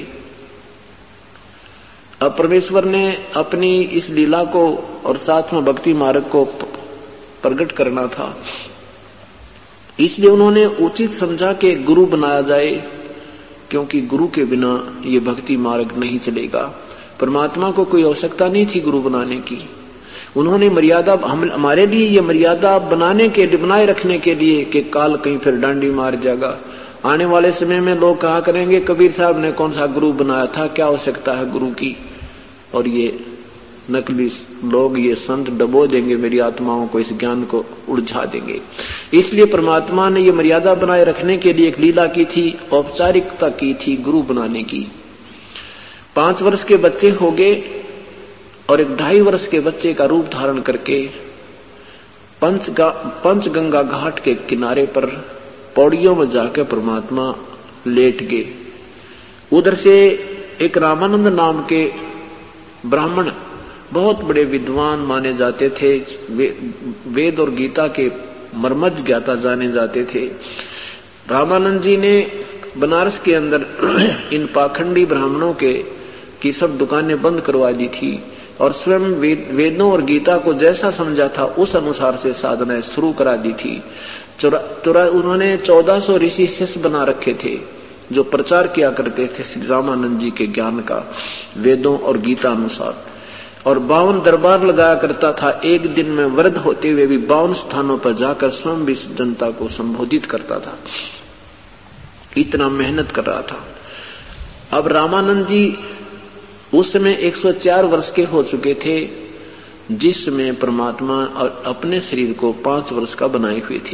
अब परमेश्वर ने अपनी इस लीला को और साथ में भक्ति मार्ग को प्रकट करना था, इसलिए उन्होंने उचित समझा कि गुरु बनाया जाए, क्योंकि गुरु के बिना ये भक्ति मार्ग नहीं चलेगा। परमात्मा को कोई आवश्यकता नहीं थी गुरु बनाने की। उन्होंने मर्यादा हम हमारे लिए ये मर्यादा बनाने के लिए बनाए रखने के लिए कि काल कहीं फिर डांडी मार जाएगा। आने वाले समय में लोग कहा करेंगे कबीर साहब ने कौन सा गुरु बनाया था, क्या आवश्यकता है गुरु की। और ये नकली लोग, ये संत डबो देंगे मेरी आत्माओं को, इस ज्ञान को उलझा देंगे। इसलिए परमात्मा ने ये मर्यादा बनाए रखने के लिए एक लीला की थी, औपचारिकता की थी गुरु बनाने की। पांच वर्ष के बच्चे हो गए और एक ढाई वर्ष के बच्चे का रूप धारण करके पंच पंचगंगा घाट के किनारे पर पौड़ियों में जाकर परमात्मा लेट गए। उधर से एक रामानंद नाम के ब्राह्मण, बहुत बड़े विद्वान माने जाते थे, वे, वेद और गीता के मर्मज्ञ ज्ञाता जाने जाते थे। रामानंद जी ने बनारस के अंदर इन पाखंडी ब्राह्मणों के की सब दुकानें बंद करवा दी थी और स्वयं वेद, वेदों और गीता को जैसा समझा था उस अनुसार से साधनाएं शुरू करा दी थी। चौरा, चौरा, उन्होंने चौदह सौ ऋषि शिष्य बना रखे थे जो प्रचार किया करते थे श्री रामानंद जी के ज्ञान का वेदों और गीता अनुसार, और बावन दरबार लगाया करता था। एक दिन में वृद्ध होते हुए भी बावन स्थानों पर जाकर स्वयं भी जनता को संबोधित करता था। इतना मेहनत कर रहा था। अब रामानंद जी उस समय एक सौ चार वर्ष के हो चुके थे, जिसमें परमात्मा और अपने शरीर को पांच वर्ष का बनाए हुए थे।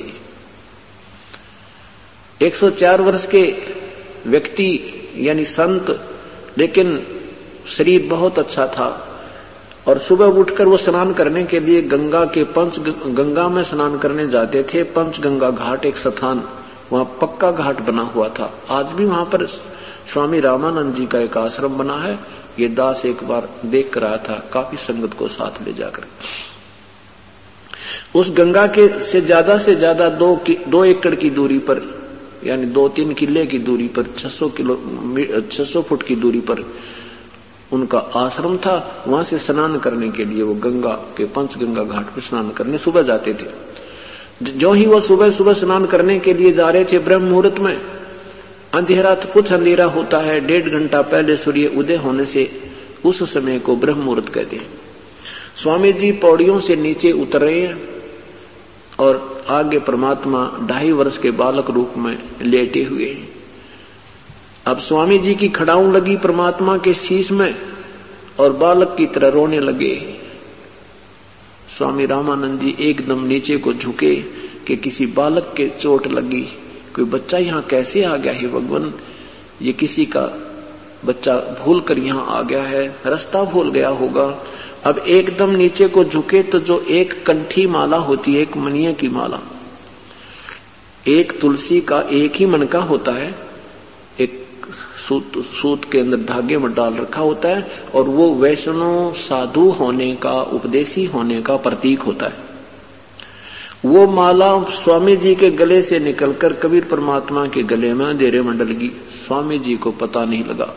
एक सौ चार वर्ष के व्यक्ति यानी संत, लेकिन शरीर बहुत अच्छा था। और सुबह उठकर वो स्नान करने के लिए गंगा के पंच गंगा में स्नान करने जाते थे। पंचगंगा घाट एक स्थान, वहां पक्का घाट बना हुआ था। आज भी वहां पर स्वामी रामानंद जी का एक आश्रम बना है। ये दास एक बार देख कर आया था, काफी संगत को साथ ले जाकर। उस गंगा के से ज्यादा से ज्यादा दो दो एकड़ की दूरी पर, यानी दो तीन किले की दूरी पर, छह सौ किलो छह सौ फुट की दूरी पर उनका आश्रम था। वहां से स्नान करने के लिए वो गंगा के पंचगंगा घाट पर स्नान करने सुबह जाते थे। जो ही वो सुबह सुबह स्नान करने के लिए जा रहे थे, ब्रह्म मुहूर्त में अंधेरा, तो कुछ अंधेरा होता है, डेढ़ घंटा पहले सूर्य उदय होने से उस समय को ब्रह्म मुहूर्त कहते हैं। स्वामी जी पौड़ियों से नीचे उतर रहे हैं और आगे परमात्मा ढाई वर्ष के बालक रूप में लेटे हुए हैं। अब स्वामी जी की खड़ाऊ लगी परमात्मा के शीश में और बालक की तरह रोने लगे। स्वामी रामानंद जी एकदम नीचे को झुके कि किसी बालक के चोट लगी, कोई बच्चा यहाँ कैसे आ गया है भगवान, ये किसी का बच्चा भूल कर यहाँ आ गया है, रास्ता भूल गया होगा। अब एकदम नीचे को झुके तो जो एक कंठी माला होती है, एक मनिया की माला, एक तुलसी का एक ही मन का होता है, एक सूत सूत के अंदर धागे में डाल रखा होता है, और वो वैष्णव साधु होने का, उपदेशी होने का प्रतीक होता है। वो माला स्वामी जी के गले से निकलकर कबीर परमात्मा के गले में अंधेरे में डल गई। स्वामी जी को पता नहीं लगा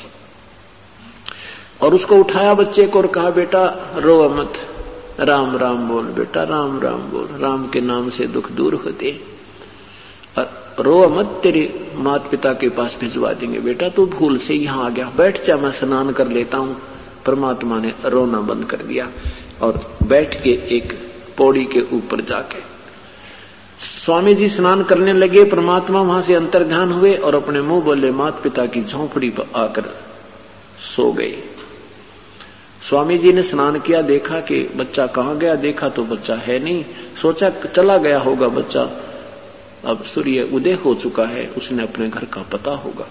और उसको उठाया बच्चे को और कहा, बेटा रो मत, राम राम बोल बेटा, राम राम बोल, राम के नाम से दुख दूर होते, और रो मत, तेरे माता पिता के पास भिजवा देंगे। बेटा तू भूल से यहाँ आ गया, बैठ जा, मैं स्नान कर लेता हूँ। परमात्मा ने रोना बंद कर दिया और बैठ के एक पौड़ी के ऊपर जाके स्वामी जी स्नान करने लगे। परमात्मा वहां से अंतर्ध्यान हुए और अपने मुंह बोले माता पिता की झोंपड़ी पर आकर सो गए। स्वामी जी ने स्नान किया, देखा कि बच्चा कहाँ गया, देखा तो बच्चा है नहीं, सोचा चला गया होगा बच्चा, अब सूर्य उदय हो चुका है, उसने अपने घर का पता होगा।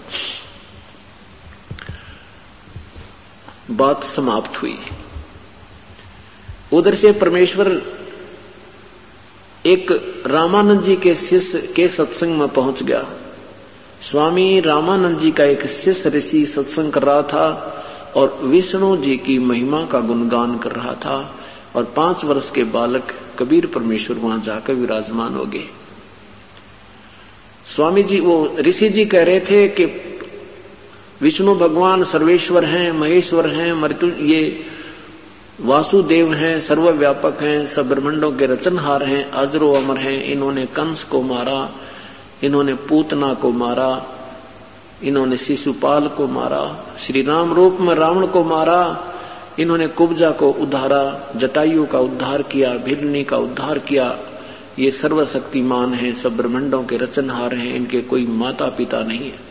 बात समाप्त हुई। उधर से परमेश्वर एक रामानंद जी के शिष्य के सत्संग में पहुंच गया। स्वामी रामानंद जी का एक शिष्य ऋषि सत्संग कर रहा था और विष्णु जी की महिमा का गुणगान कर रहा था, और पांच वर्ष के बालक कबीर परमेश्वर वहां जाकर विराजमान हो गए। स्वामी जी, वो ऋषि जी कह रहे थे कि विष्णु भगवान सर्वेश्वर हैं, महेश्वर हैं, मृत्यु ये वासुदेव हैं, सर्वव्यापक हैं, सब ब्रह्मांडों के रचनहार हैं, अजरो अमर हैं। इन्होंने कंस को मारा, इन्होंने पूतना को मारा, इन्होंने शिशुपाल को मारा, श्री राम रूप में रावण को मारा, इन्होंने कुब्जा को उद्धारा, जटायु का उद्धार किया, भिलनी का उद्धार किया। ये सर्वशक्तिमान हैं, सब ब्रह्मांडों के रचनहार हैं, इनके कोई माता पिता नहीं है।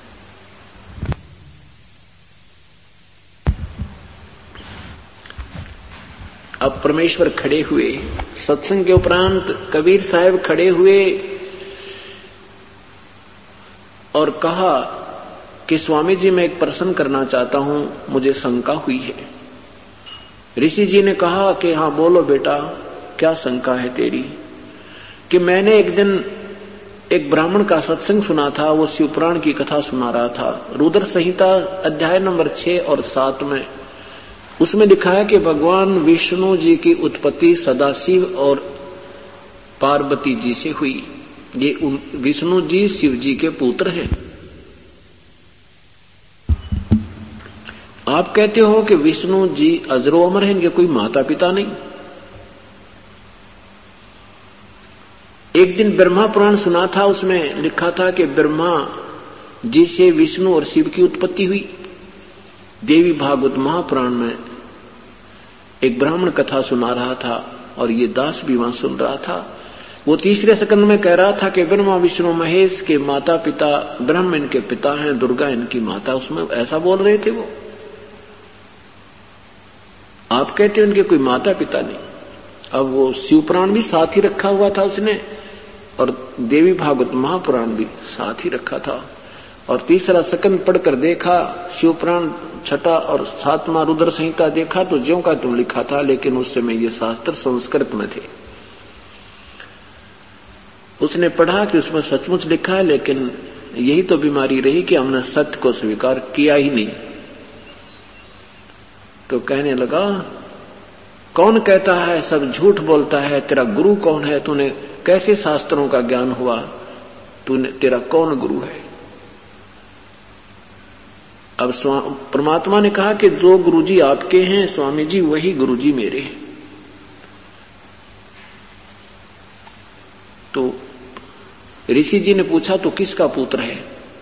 अब परमेश्वर खड़े हुए, सत्संग के उपरांत कबीर साहब खड़े हुए और कहा कि स्वामी जी मैं एक प्रश्न करना चाहता हूं, मुझे शंका हुई है। ऋषि जी ने कहा कि हाँ बोलो बेटा, क्या शंका है तेरी? कि मैंने एक दिन एक ब्राह्मण का सत्संग सुना था, वो शिवपुराण की कथा सुना रहा था, रुद्र संहिता अध्याय नंबर छह और सात में उसमें लिखा है कि भगवान विष्णु जी की उत्पत्ति सदाशिव और पार्वती जी से हुई। ये विष्णु जी शिव जी के पुत्र हैं। आप कहते हो कि विष्णु जी अजरो अमर हैं, इनके कोई माता पिता नहीं। एक दिन ब्रह्मा पुराण सुना था, उसमें लिखा था कि ब्रह्मा जी से विष्णु और शिव की उत्पत्ति हुई। देवी भागवत महापुराण में एक ब्राह्मण कथा सुना रहा था और ये दास भी वहां सुन रहा था। वो तीसरे सेकंड में कह रहा था कि ब्रह्मा विष्णु महेश के माता पिता, ब्रह्म इनके पिता हैं, दुर्गा इनकी माता, उसमें ऐसा बोल रहे थे वो। आप कहते हैं उनके कोई माता पिता नहीं। अब वो शिवपुराण भी साथ ही रखा हुआ था उसने, और देवी भागवत महापुराण भी साथ ही रखा था। और तीसरा सेकंड पढ़कर देखा, शिवपुराण छठा और सातवां रुद्र संहिता देखा तो ज्यों का त्यों लिखा था, लेकिन उस समय ये शास्त्र संस्कृत में थे। उसने पढ़ा कि उसमें सचमुच लिखा है, लेकिन यही तो बीमारी रही कि हमने सत्य को स्वीकार किया ही नहीं। तो कहने लगा, कौन कहता है सब झूठ बोलता है, तेरा गुरु कौन है, तूने कैसे शास्त्रों का ज्ञान हुआ, तूने तेरा कौन गुरु है। अब परमात्मा ने कहा कि जो गुरुजी आपके हैं स्वामी जी, वही गुरुजी मेरे हैं। तो ऋषि जी ने पूछा तो किसका पुत्र है।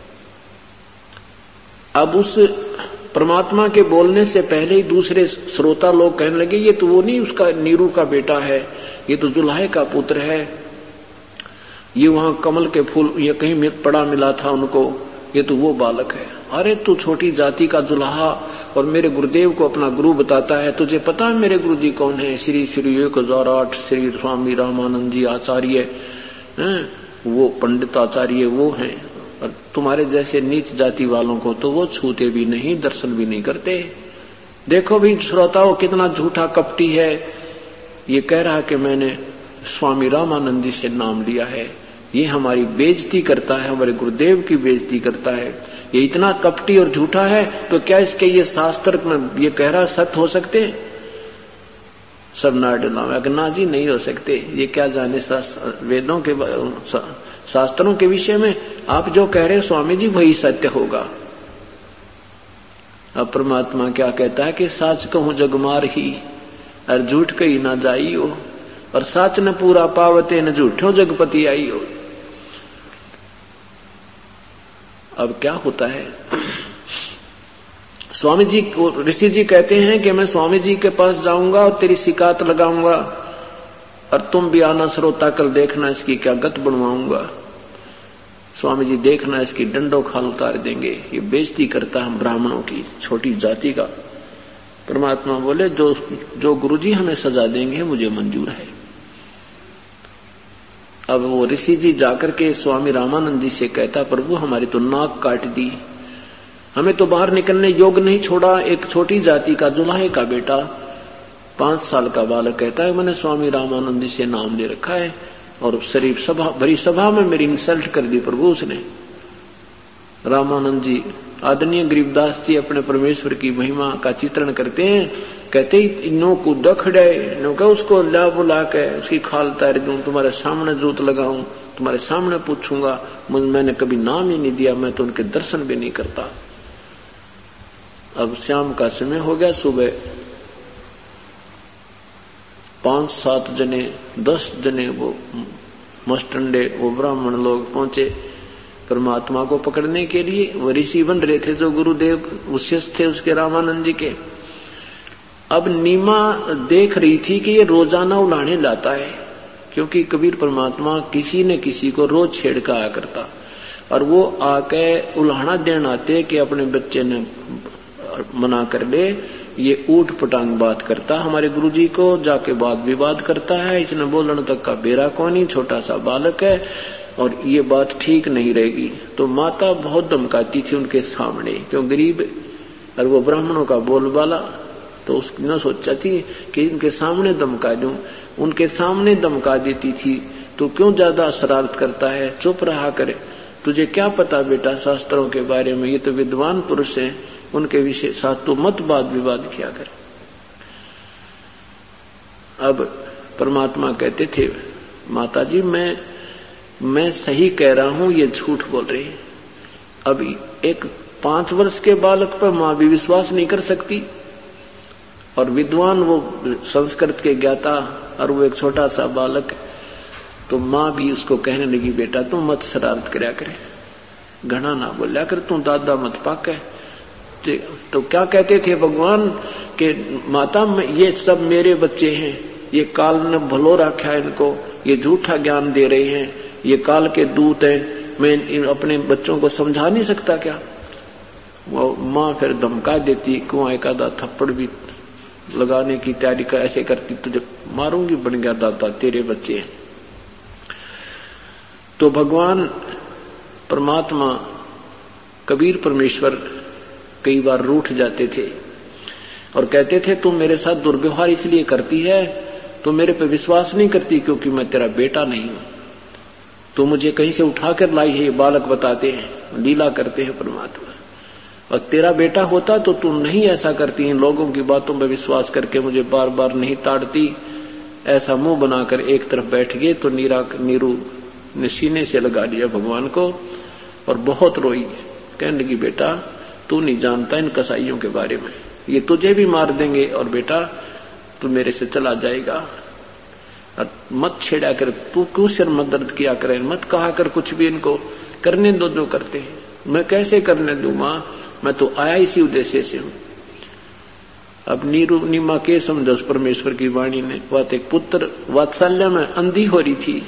अब उस परमात्मा के बोलने से पहले ही दूसरे श्रोता लोग कहने लगे, ये तो वो नहीं, उसका नीरू का बेटा है, ये तो जुलाहे का पुत्र है, ये वहां कमल के फूल ये कहीं पड़ा मिला था उनको, ये तो वो बालक है। अरे तू छोटी जाति का जुलाहा और मेरे गुरुदेव को अपना गुरु बताता है, तुझे पता है मेरे गुरु जी कौन है? श्री श्री एक हजार आठ श्री स्वामी रामानंद जी आचार्य, वो पंडित आचार्य वो हैं। और तुम्हारे जैसे नीच जाति वालों को तो वो छूते भी नहीं, दर्शन भी नहीं करते। देखो भी श्रोताओं कितना झूठा कपटी है, ये कह रहा कि मैंने स्वामी रामानंद जी से नाम लिया है, ये हमारी बेइज्जती करता है, हमारे गुरुदेव की बेइज्जती करता है। ये इतना कपटी और झूठा है, तो क्या इसके ये शास्त्र में ये कह रहा सत्य हो सकते हैं? सब ना जी नहीं हो सकते, ये क्या जाने वेदों के शास्त्रों के विषय में। आप जो कह रहे हैं स्वामी जी वही सत्य होगा। अब परमात्मा क्या कहता है कि साच कहूं जगमार ही और झूठ कही ना जाई हो, और साच न पूरा पावते न झूठो जगपति आई हो। अब क्या होता है, स्वामी जी को ऋषि जी कहते हैं कि मैं स्वामी जी के पास जाऊंगा और तेरी शिकायत लगाऊंगा, और तुम भी आना श्रोता, कल देखना इसकी क्या गत बनवाऊंगा। स्वामी जी देखना इसकी डंडो खाल उतार देंगे, ये बेइज्जती करता हम ब्राह्मणों की, छोटी जाति का। परमात्मा बोले जो जो गुरुजी हमें सजा देंगे मुझे मंजूर है। अब वो ऋषि जी जाकर के स्वामी रामानंद जी से कहता, प्रभु हमारी तो नाक काट दी, हमें तो बाहर निकलने योग्य नहीं छोड़ा। एक छोटी जाति का जुलाहे का बेटा, पांच साल का बालक कहता है मैंने स्वामी रामानंद जी से नाम ले रखा है, और शरीफ सभा भरी सभा में मेरी इंसल्ट कर दी प्रभु उसने। रामानंद जी आदरणीय गरीबदास जी अपने परमेश्वर की महिमा का चित्रण करते हैं, कहते ही इनो को दखड़े नो का उसको ला बुला के उसकी खाल तार दूं, तुम्हारे सामने जोत लगाऊं, तुम्हारे सामने पूछूंगा, मुझ मैंने कभी नाम ही नहीं दिया, मैं तो उनके दर्शन भी नहीं करता। अब शाम का समय हो गया, सुबह पांच सात जने दस जने वो मस्टंडे वो ब्राह्मण लोग पहुंचे परमात्मा को पकड़ने के लिए। वो ऋषि बन रहे थे जो गुरुदेव शिष्य थे उसके रामानंद जी के। अब नीमा देख रही थी कि ये रोजाना उलाहने लाता है, क्योंकि कबीर परमात्मा किसी न किसी को रोज छेड़ का आया करता, और वो आके उलाहना देने आते कि अपने बच्चे ने मना कर ले, ये ऊट पटांग बात करता, हमारे गुरुजी को जाके वाद विवाद करता है, इसने बोलने तक का बेरा कौन, छोटा सा बालक है, और ये बात ठीक नहीं रहेगी। तो माता बहुत धमकाती थी उनके सामने, क्यों गरीब और वो ब्राह्मणों का बोलबाला, तो उसने सोचा थी कि इनके सामने धमका दूं। उनके सामने धमका देती थी तो क्यों ज्यादा शरारत करता है, चुप रहा करे, तुझे क्या पता बेटा शास्त्रों के बारे में, ये तो विद्वान पुरुष हैं, उनके विषय साथ तो मत वाद विवाद किया कर। अब परमात्मा कहते थे माता जी मैं मैं सही कह रहा हूं, ये झूठ बोल रही है। अब एक पांच वर्ष के बालक पर मां भी विश्वास नहीं कर सकती, और विद्वान वो संस्कृत के ज्ञाता, और वो एक छोटा सा बालक। तो माँ भी उसको कहने लगी, बेटा तू मत शरारत करया करे, घना ना बोलिया कर, तू दादा मत पाके। तो क्या कहते थे भगवान के, माता ये सब मेरे बच्चे हैं, ये काल ने भलो रखा है इनको, ये झूठा ज्ञान दे रहे हैं, ये काल के दूत हैं, मैं अपने बच्चों को समझा नहीं सकता क्या? वो माँ फिर धमका देती, क्यों एक आधा थप्पड़ भी लगाने की तैयारी कर, ऐसे करती तुझे मारूंगी, बन गया दादा तेरे बच्चे हैं। तो भगवान परमात्मा कबीर परमेश्वर कई बार रूठ जाते थे और कहते थे, तुम मेरे साथ दुर्व्यवहार इसलिए करती है, तुम मेरे पे विश्वास नहीं करती क्योंकि मैं तेरा बेटा नहीं हूं, तो मुझे कहीं से उठाकर लाई है। ये बालक बताते हैं, लीला करते हैं परमात्मा। और तेरा बेटा होता तो तू नहीं ऐसा करती, इन लोगों की बातों पर विश्वास करके मुझे बार बार नहीं ताड़ती, ऐसा मुंह बनाकर एक तरफ बैठ गए। तो नीरा नीरू ने सीने से लगा लिया भगवान को और बहुत रोई, कहने लगी, बेटा तू नहीं जानता इन कसाईयों के बारे में, ये तुझे भी मार देंगे और बेटा तू मेरे से चला जाएगा। मत छेड़ा कर, तू क्यों सिर मत दर्द किया करे, मत कहा कर कुछ भी, इनको करने दो जो करते हैं। मैं कैसे करने दूं माँ, मैं तो आया इसी उद्देश्य से हूं। अब नीरू नीमा के समझो परमेश्वर की वाणी ने बात, एक पुत्र वात्सल्य में अंधी हो रही थी,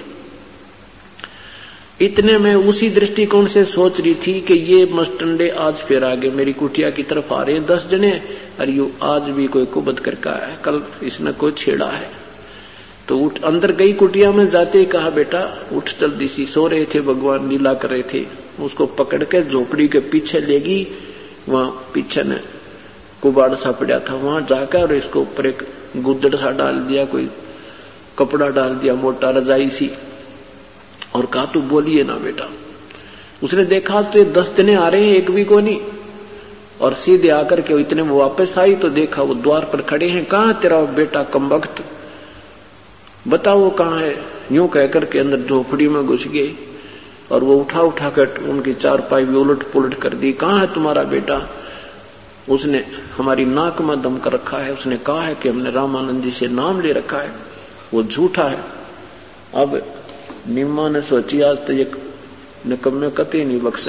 इतने में उसी दृष्टिकोण से सोच रही थी कि ये मस्टंडे आज फिर आगे मेरी कुटिया की तरफ आ रहे हैं दस जने, और यू आज भी कोई कुबत करके आया है, कल इसने कोई छेड़ा है। तो उठ अंदर गई, कुटिया में जाते ही कहा, बेटा उठ जल्दी सी। सो रहे थे भगवान, लीला कर रहे थे। उसको पकड़ के झोपड़ी के पीछे लेगी, वहां पीछे ने कुबाड़ सा पड़ा था, वहां जाकर और इसको ऊपर एक गुद्दड़ सा डाल दिया, कोई कपड़ा डाल दिया मोटा, रजाई सी, और कहा तू बोलिए ना बेटा। उसने देखा तो ये दस जने आ रहे हैं, एक भी को नहीं, और सीधे आकर के इतने वो वापस आई तो देखा वो द्वार पर खड़े हैं। कहाँ तेरा बेटा कमबख्त, बताओ वो कहाँ है? यूं कहकर के अंदर झोपड़ी में घुस गए और वो उठा उठा कर उनकी चारपाई भी उलट पुलट कर दी। कहाँ है तुम्हारा बेटा? उसने हमारी नाक में दम कर रखा है, उसने कहा है कि हमने रामानंद जी से नाम ले रखा है, वो झूठा है। अब निम्मा ने सोची आज तो ये निकम्मे कतई नहीं बख्शे।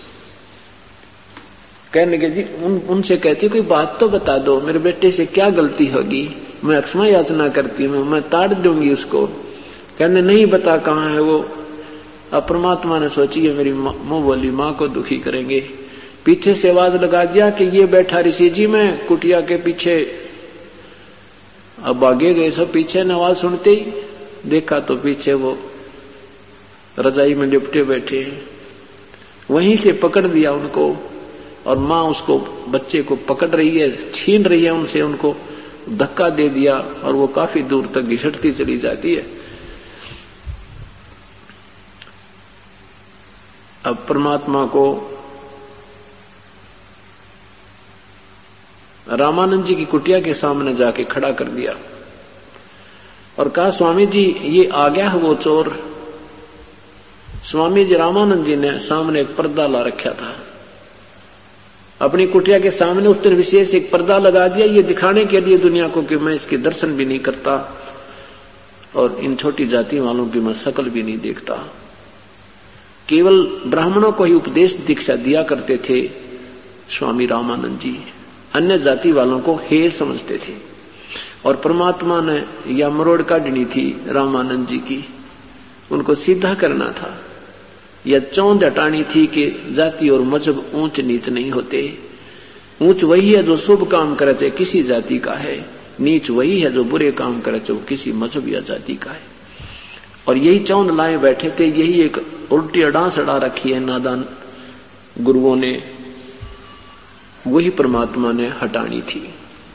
कहने के जी उन, उनसे कहती कोई बात तो बता दो, मेरे बेटे से क्या गलती होगी, मैं क्षमा याचना करती हूँ, मैं ताड़ दूंगी उसको। कहने नहीं बता कहाँ है वो। अब परमात्मा ने सोची है मेरी मुंह बोली माँ को दुखी करेंगे, पीछे से आवाज लगा दिया कि ये बैठा ऋषि जी में कुटिया के पीछे। अब आगे गए सब, पीछे ने आवाज सुनते ही देखा तो पीछे वो रजाई में लिपटे बैठे हैं। वहीं से पकड़ दिया उनको और माँ उसको बच्चे को पकड़ रही है, छीन रही है उनसे, उनको धक्का दे दिया और वो काफी दूर तक घिसटती चली जाती है। अब परमात्मा को रामानंद जी की कुटिया के सामने जाके खड़ा कर दिया और कहा स्वामी जी ये आ गया है वो चोर। स्वामी जी रामानंद जी ने सामने एक पर्दा ला रखा था, अपनी कुटिया के सामने उस दिन विशेष एक पर्दा लगा दिया, ये दिखाने के लिए दुनिया को कि मैं इसके दर्शन भी नहीं करता और इन छोटी जाति वालों की मैं शकल भी नहीं देखता। केवल ब्राह्मणों को ही उपदेश दीक्षा दिया करते थे स्वामी रामानंद जी, अन्य जाति वालों को हेय समझते थे। और परमात्मा ने यह मरोड़ काटनी थी रामानंद जी की, उनको सीधा करना था। यह चौंध हटानी थी कि जाति और मजहब ऊंच नीच नहीं होते। ऊंच वही है जो शुभ काम करे चाहे किसी जाति का है, नीच वही है जो बुरे काम करे चाहे किसी मजहब या जाति का है। और यही चौंध लाए बैठे थे, यही एक उल्टी अड़ास अड़ा रखी है नादान गुरुओं ने, वही परमात्मा ने हटानी थी।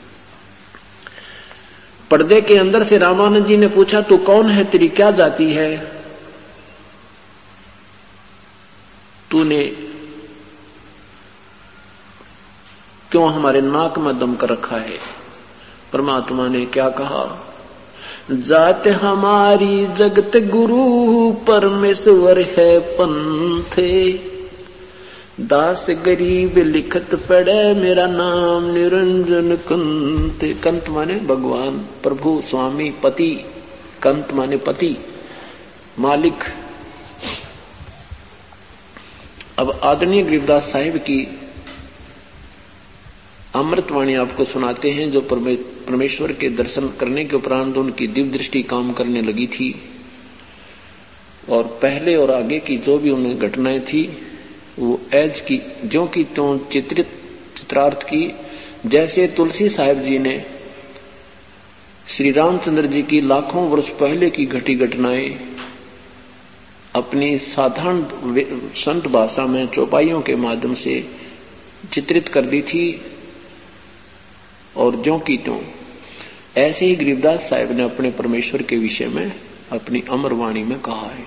पर्दे के अंदर से रामानंद जी ने पूछा तू कौन है, तेरी क्या जाति है, तूने क्यों हमारे नाक में दम कर रखा है? परमात्मा ने क्या कहा, जात हमारी जगत गुरु परमेश्वर है पंथे, दास गरीब लिखत पड़े मेरा नाम निरंजन कंत। कंत माने भगवान, प्रभु, स्वामी, पति। कंत माने पति, मालिक। अब आदरणीय गरीबदास साहिब की अमृतवाणी आपको सुनाते हैं, जो परमेश्वर के दर्शन करने के उपरांत उनकी दिव्य दृष्टि काम करने लगी थी और पहले और आगे की जो भी उन्हें घटनाएं थी वो एज की ज्यों की त्यों चित्रित चित्रार्थ की, जैसे तुलसी साहिब जी ने श्री रामचंद्र जी की लाखों वर्ष पहले की घटी घटनाएं अपनी साधारण संत भाषा में चौपाइयों के माध्यम से चित्रित कर दी थी और ज्यों की त्यों ऐसे ही गरीबदास साहिब ने अपने परमेश्वर के विषय में अपनी अमरवाणी में कहा है।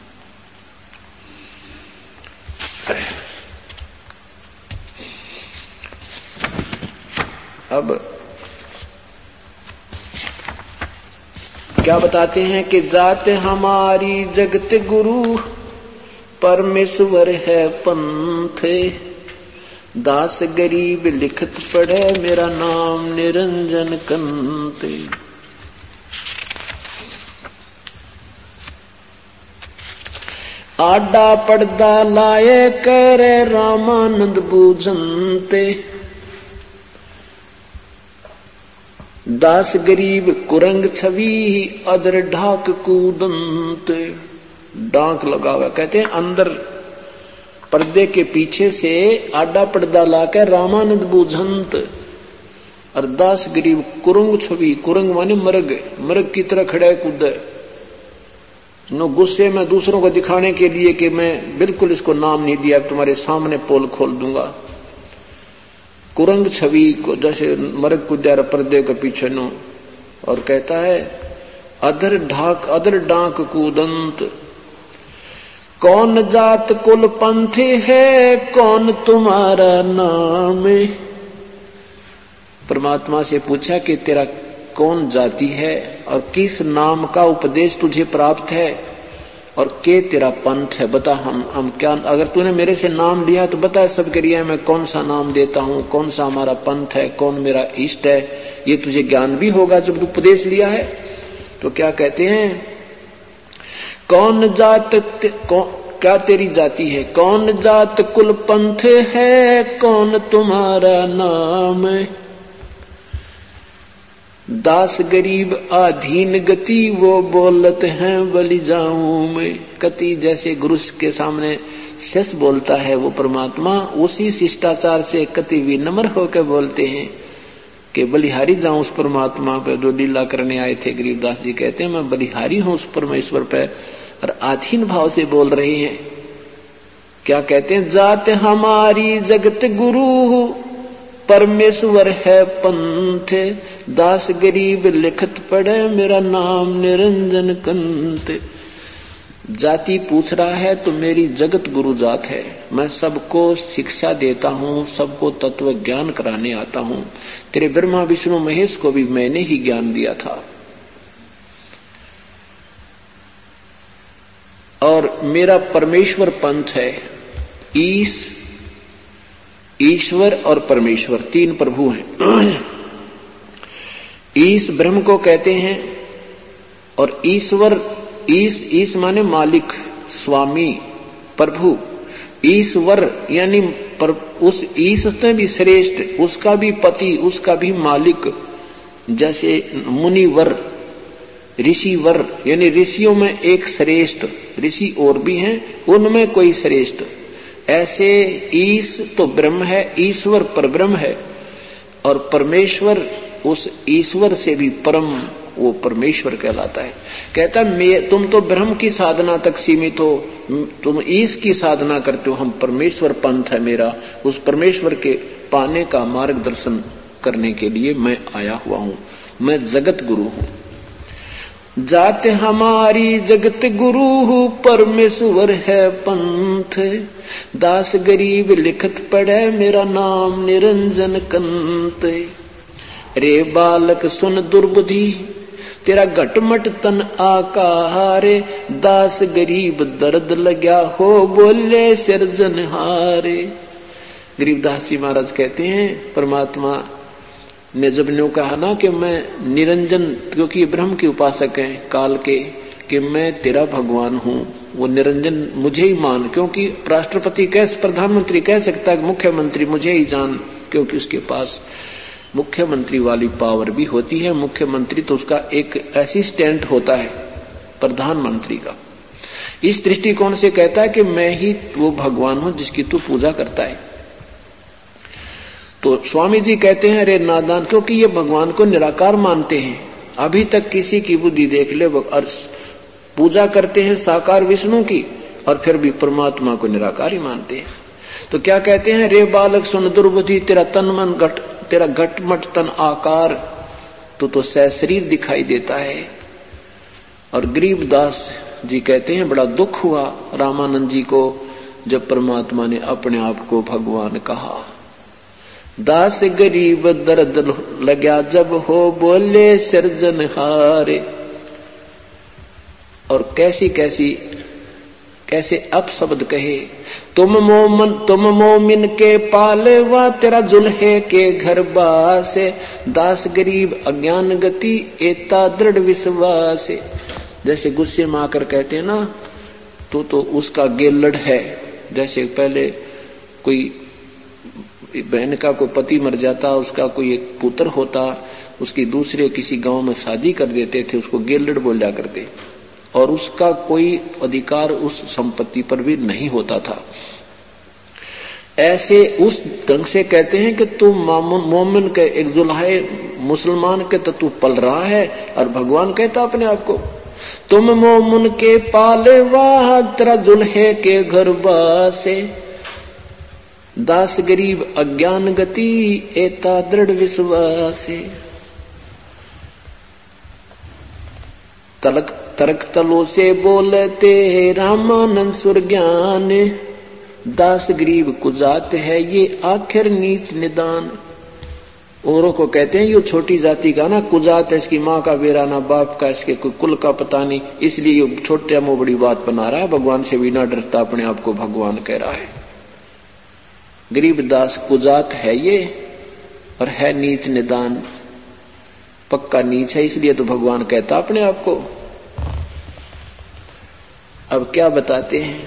अब क्या बताते हैं कि जात हमारी जगत गुरु परमेश्वर है पंथ, दास गरीब लिखत पढ़े मेरा नाम निरंजन कंत। आडा पड़दा लाए करे रामानंद बूझनते, दास गरीब कुरंग छवि अदर ढाक कूदंत। डांक लगा हुआ, कहते हैं अंदर पर्दे के पीछे से आडा पर्दा लाकर रामानंद बूझंत और दास गरीब कुरंग छवि, कुरंग माने मर्ग, मर्ग की तरह खड़ा कूद नो गुस्से में दूसरों को दिखाने के लिए कि मैं बिल्कुल इसको नाम नहीं दिया, तुम्हारे सामने पोल खोल दूंगा। कुरंग छवि को जैसे मर्ग कूदा पर्दे के पीछे नो, और कहता है अधर ढाक अधर डांक कूदंत। कौन जात कुल पंथ है कौन तुम्हारा नाम। परमात्मा से पूछा कि तेरा कौन जाति है और किस नाम का उपदेश तुझे प्राप्त है और के तेरा पंथ है, बता। हम हम क्या, अगर तूने मेरे से नाम लिया तो बता सबके लिए मैं कौन सा नाम देता हूं, कौन सा हमारा पंथ है, कौन मेरा इष्ट है। ये तुझे ज्ञान भी होगा जब तू उपदेश लिया है। तो क्या कहते हैं, कौन जात कौन, क्या तेरी जाति है, कौन जात कुल पंथ है कौन तुम्हारा नाम। दास गरीब आधीन गति वो बोलते हैं बलि जाऊं मैं। कति जैसे गुरु के सामने शेष बोलता है वो परमात्मा उसी शिष्टाचार से कति विनम्र होकर बोलते हैं कि बलिहारी जाऊं उस परमात्मा पे जो लीला करने आए थे। गरीबदास जी कहते हैं मैं बलिहारी हूं उस परमेश्वर पे, और आधीन भाव से बोल रहे हैं। क्या कहते हैं, जात हमारी जगत गुरु परमेश्वर है पंथ, दास गरीब लिखत पढ़े मेरा नाम निरंजन कंत। जाति पूछ रहा है तो मेरी जगत गुरु जात है, मैं सबको शिक्षा देता हूँ, सबको तत्व ज्ञान कराने आता हूँ। तेरे ब्रह्मा विष्णु महेश को भी मैंने ही ज्ञान दिया था, और मेरा परमेश्वर पंथ है। ईश ईश्वर और परमेश्वर तीन प्रभु हैं। ईश ब्रह्म को कहते हैं और ईश्वर, ईश ईश माने मालिक, स्वामी, प्रभु। ईश्वर यानी पर, उस ईश से भी श्रेष्ठ, उसका भी पति, उसका भी मालिक। जैसे मुनिवर, ऋषिवर यानी ऋषियों में एक श्रेष्ठ, ऋषि और भी हैं उनमें कोई श्रेष्ठ। ऐसे ईश तो ब्रह्म है, ईश्वर परब्रह्म है, और परमेश्वर उस ईश्वर से भी परम वो परमेश्वर कहलाता है। कहता मैं तुम तो ब्रह्म की साधना तक सीमित हो, तुम ईश की साधना करते हो, हम परमेश्वर पंथ है मेरा, उस परमेश्वर के पाने का मार्गदर्शन करने के लिए मैं आया हुआ हूं, मैं जगत गुरु हूं। जात हमारी जगत गुरु परमेश्वर है पंथ, दास गरीब लिखत पढ़े मेरा नाम निरंजन कंत। रे बालक सुन दुर्बुद्धि तेरा घटमट तन आकारे, दास गरीब दर्द लग्या हो बोले सिरजनहारे। गरीबदास जी महाराज कहते हैं परमात्मा ने जब न्यू कहा ना कि मैं निरंजन, क्योंकि ब्रह्म के उपासक हैं काल के, कि मैं तेरा भगवान हूं, वो निरंजन मुझे ही मान, क्योंकि राष्ट्रपति कैसे, प्रधानमंत्री कह सकता है मुख्यमंत्री मुझे ही जान, क्योंकि उसके पास मुख्यमंत्री वाली पावर भी होती है। मुख्यमंत्री तो उसका एक असिस्टेंट होता है प्रधानमंत्री का। इस दृष्टिकोण से कहता है कि मैं ही वो भगवान हूं जिसकी तू पूजा करता है। तो स्वामी जी कहते हैं अरे नादान, क्योंकि ये भगवान को निराकार मानते हैं। अभी तक किसी की बुद्धि देख ले, और पूजा करते हैं साकार विष्णु की और फिर भी परमात्मा को निराकार ही मानते हैं। तो क्या कहते हैं, रे बालक सुन दुर्बुद्धि, तेरा तन मन घट, तेरा घटमट तन आकार, तो तो सशरीर दिखाई देता है। और गरीबदास जी कहते हैं बड़ा दुख हुआ रामानंद जी को जब परमात्मा ने अपने आप को भगवान कहा। दास गरीब दर्द लग्या जब हो बोले सृजनहारे। और कैसी कैसी कैसे अपशब्द कहे, तुम मोमन तुम मोमिन के पालेवा, तेरा जुल्हे के घर बासे, दास गरीब अज्ञान गति एता दृढ़ विश्वास। जैसे गुस्से में आकर कहते हैं ना, तो तो उसका गेलड़ है। जैसे पहले कोई बहन का कोई पति मर जाता, उसका कोई एक पुत्र होता, उसकी दूसरे किसी गांव में शादी कर देते थे, उसको गेलड़ बोला करते, और उसका कोई अधिकार उस संपत्ति पर भी नहीं होता था। ऐसे उस ढंग से कहते हैं कि तू मोमिन के एक जुल्हे मुसलमान के तो तू पल रहा है, और भगवान कहता अपने आप को तुम मोमिन के पाले वाह, तेरा जुल्हे के घर बासे, दास गरीब अज्ञान गति एता दृढ़ विश्वास। तलक तर्क तलो से बोलते रामानंद सुर ज्ञान, दास गरीब कुजात है ये आखिर नीच निदान। औरों को कहते हैं ये छोटी जाति का ना कुजात है, इसकी माँ का बेरा ना बाप का, इसके कोई कुल का पता नहीं, इसलिए ये छोटे मुंह बड़ी बात बना रहा है, भगवान से भी ना डरता, अपने आप को भगवान कह रहा है। गरीब दास कुजात है ये, और है नीच निदान, पक्का नीच है, इसलिए तो भगवान कहता अपने आप को। अब क्या बताते हैं,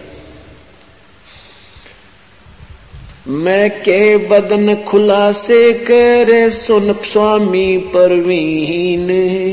मैं के बदन खुलासे करे सुन स्वामी परवीन,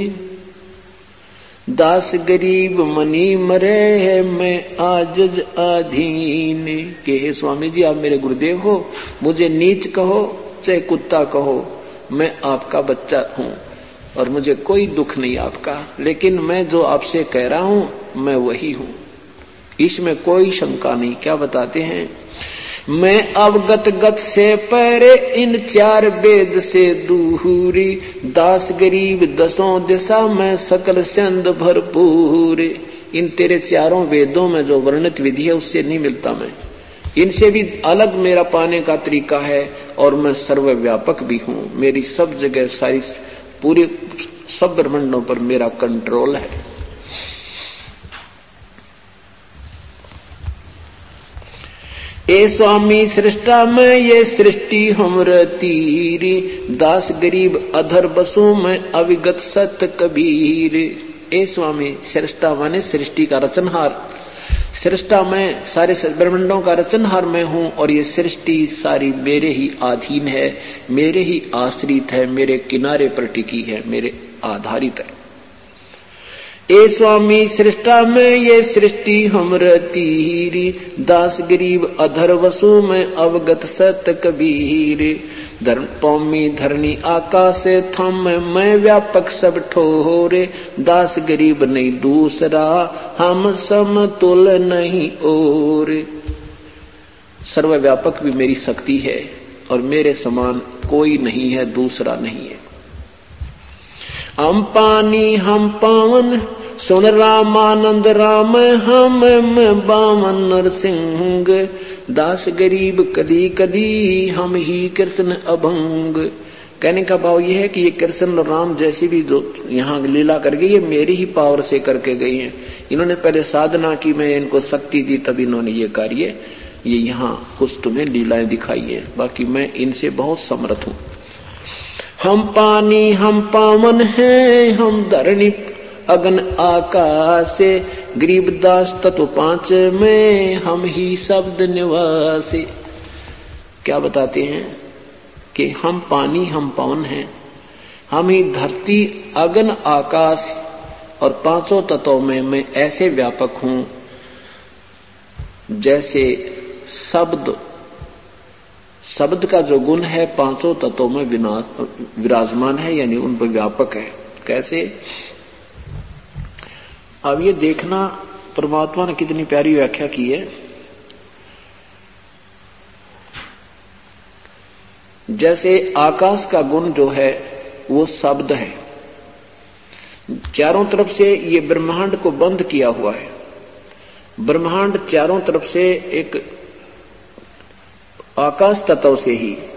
दास गरीब मनी मरे है मैं आजज आधीन। के हे स्वामी जी आप मेरे गुरुदेव हो, मुझे नीच कहो चाहे कुत्ता कहो, मैं आपका बच्चा हूं और मुझे कोई दुख नहीं आपका, लेकिन मैं जो आपसे कह रहा हूं मैं वही हूं, इसमें कोई शंका नहीं। क्या बताते हैं, मैं अवगत गत से परे इन चार वेद से दूरी, दास गरीब दसों दिशा में सकल चंद भरपूर। इन तेरे चारों वेदों में जो वर्णित विधि है उससे नहीं मिलता, मैं इनसे भी अलग मेरा पाने का तरीका है, और मैं सर्वव्यापक भी हूं, मेरी सब जगह सारी पूरे सब ब्रह्मांडों पर मेरा कंट्रोल है। ए स्वामी सृष्टा में ये सृष्टि हमर तीरी, दास गरीब अधर बसों में अविगत सत कबीर। ए स्वामी सृष्टा माने सृष्टि का रचनहार, सृष्टा में सारे ब्रह्मांडों का रचनहार मैं हूं, और ये सृष्टि सारी मेरे ही अधीन है, मेरे ही आश्रित है, मेरे किनारे पर टिकी है, मेरे आधारित है। ए स्वामी सृष्टा में ये सृष्टि हमर तीरी, दास गरीब अधर वसु में अवगत सत कबीर। धर्म पौमी धरनी आकाश थम मैं व्यापक सब ठोरे, दास गरीब नहीं दूसरा हम समतुल नहीं और। सर्वव्यापक भी मेरी शक्ति है और मेरे समान कोई नहीं है, दूसरा नहीं है। हम पानी हम पावन सुन रामानंद राम हम बावन नरसिंह, दास गरीब कदी कदी हम ही कृष्ण अभंग। कहने का भाव यह है कि ये कृष्ण और राम जैसी भी जो यहाँ लीला कर गई, ये मेरी ही पावर से करके गई हैं। इन्होंने पहले साधना की, मैं इनको शक्ति दी, तब इन्होंने ये कार्य ये यहाँ कुछ तुम्हें लीलाएं दिखाई है, बाकी मैं इनसे बहुत समर्थ हूं। हम पानी हम पावन हैं हम धरणी अगन आकाश, गरीबदास तत्व पांच में हम ही शब्द निवासी। क्या बताते हैं कि हम पानी, हम पवन हैं, हम ही धरती, अगन आकाश और पांचों तत्वों में मैं ऐसे व्यापक हूं जैसे शब्द, शब्द का जो गुण है पांचों तत्वों में विराजमान है, यानी उन पर व्यापक है। कैसे? अब ये देखना परमात्मा ने कितनी प्यारी व्याख्या की है। जैसे आकाश का गुण जो है वो शब्द है, चारों तरफ से ये ब्रह्मांड को बंद किया हुआ है। ब्रह्मांड चारों तरफ से एक आकाश तत्व से ही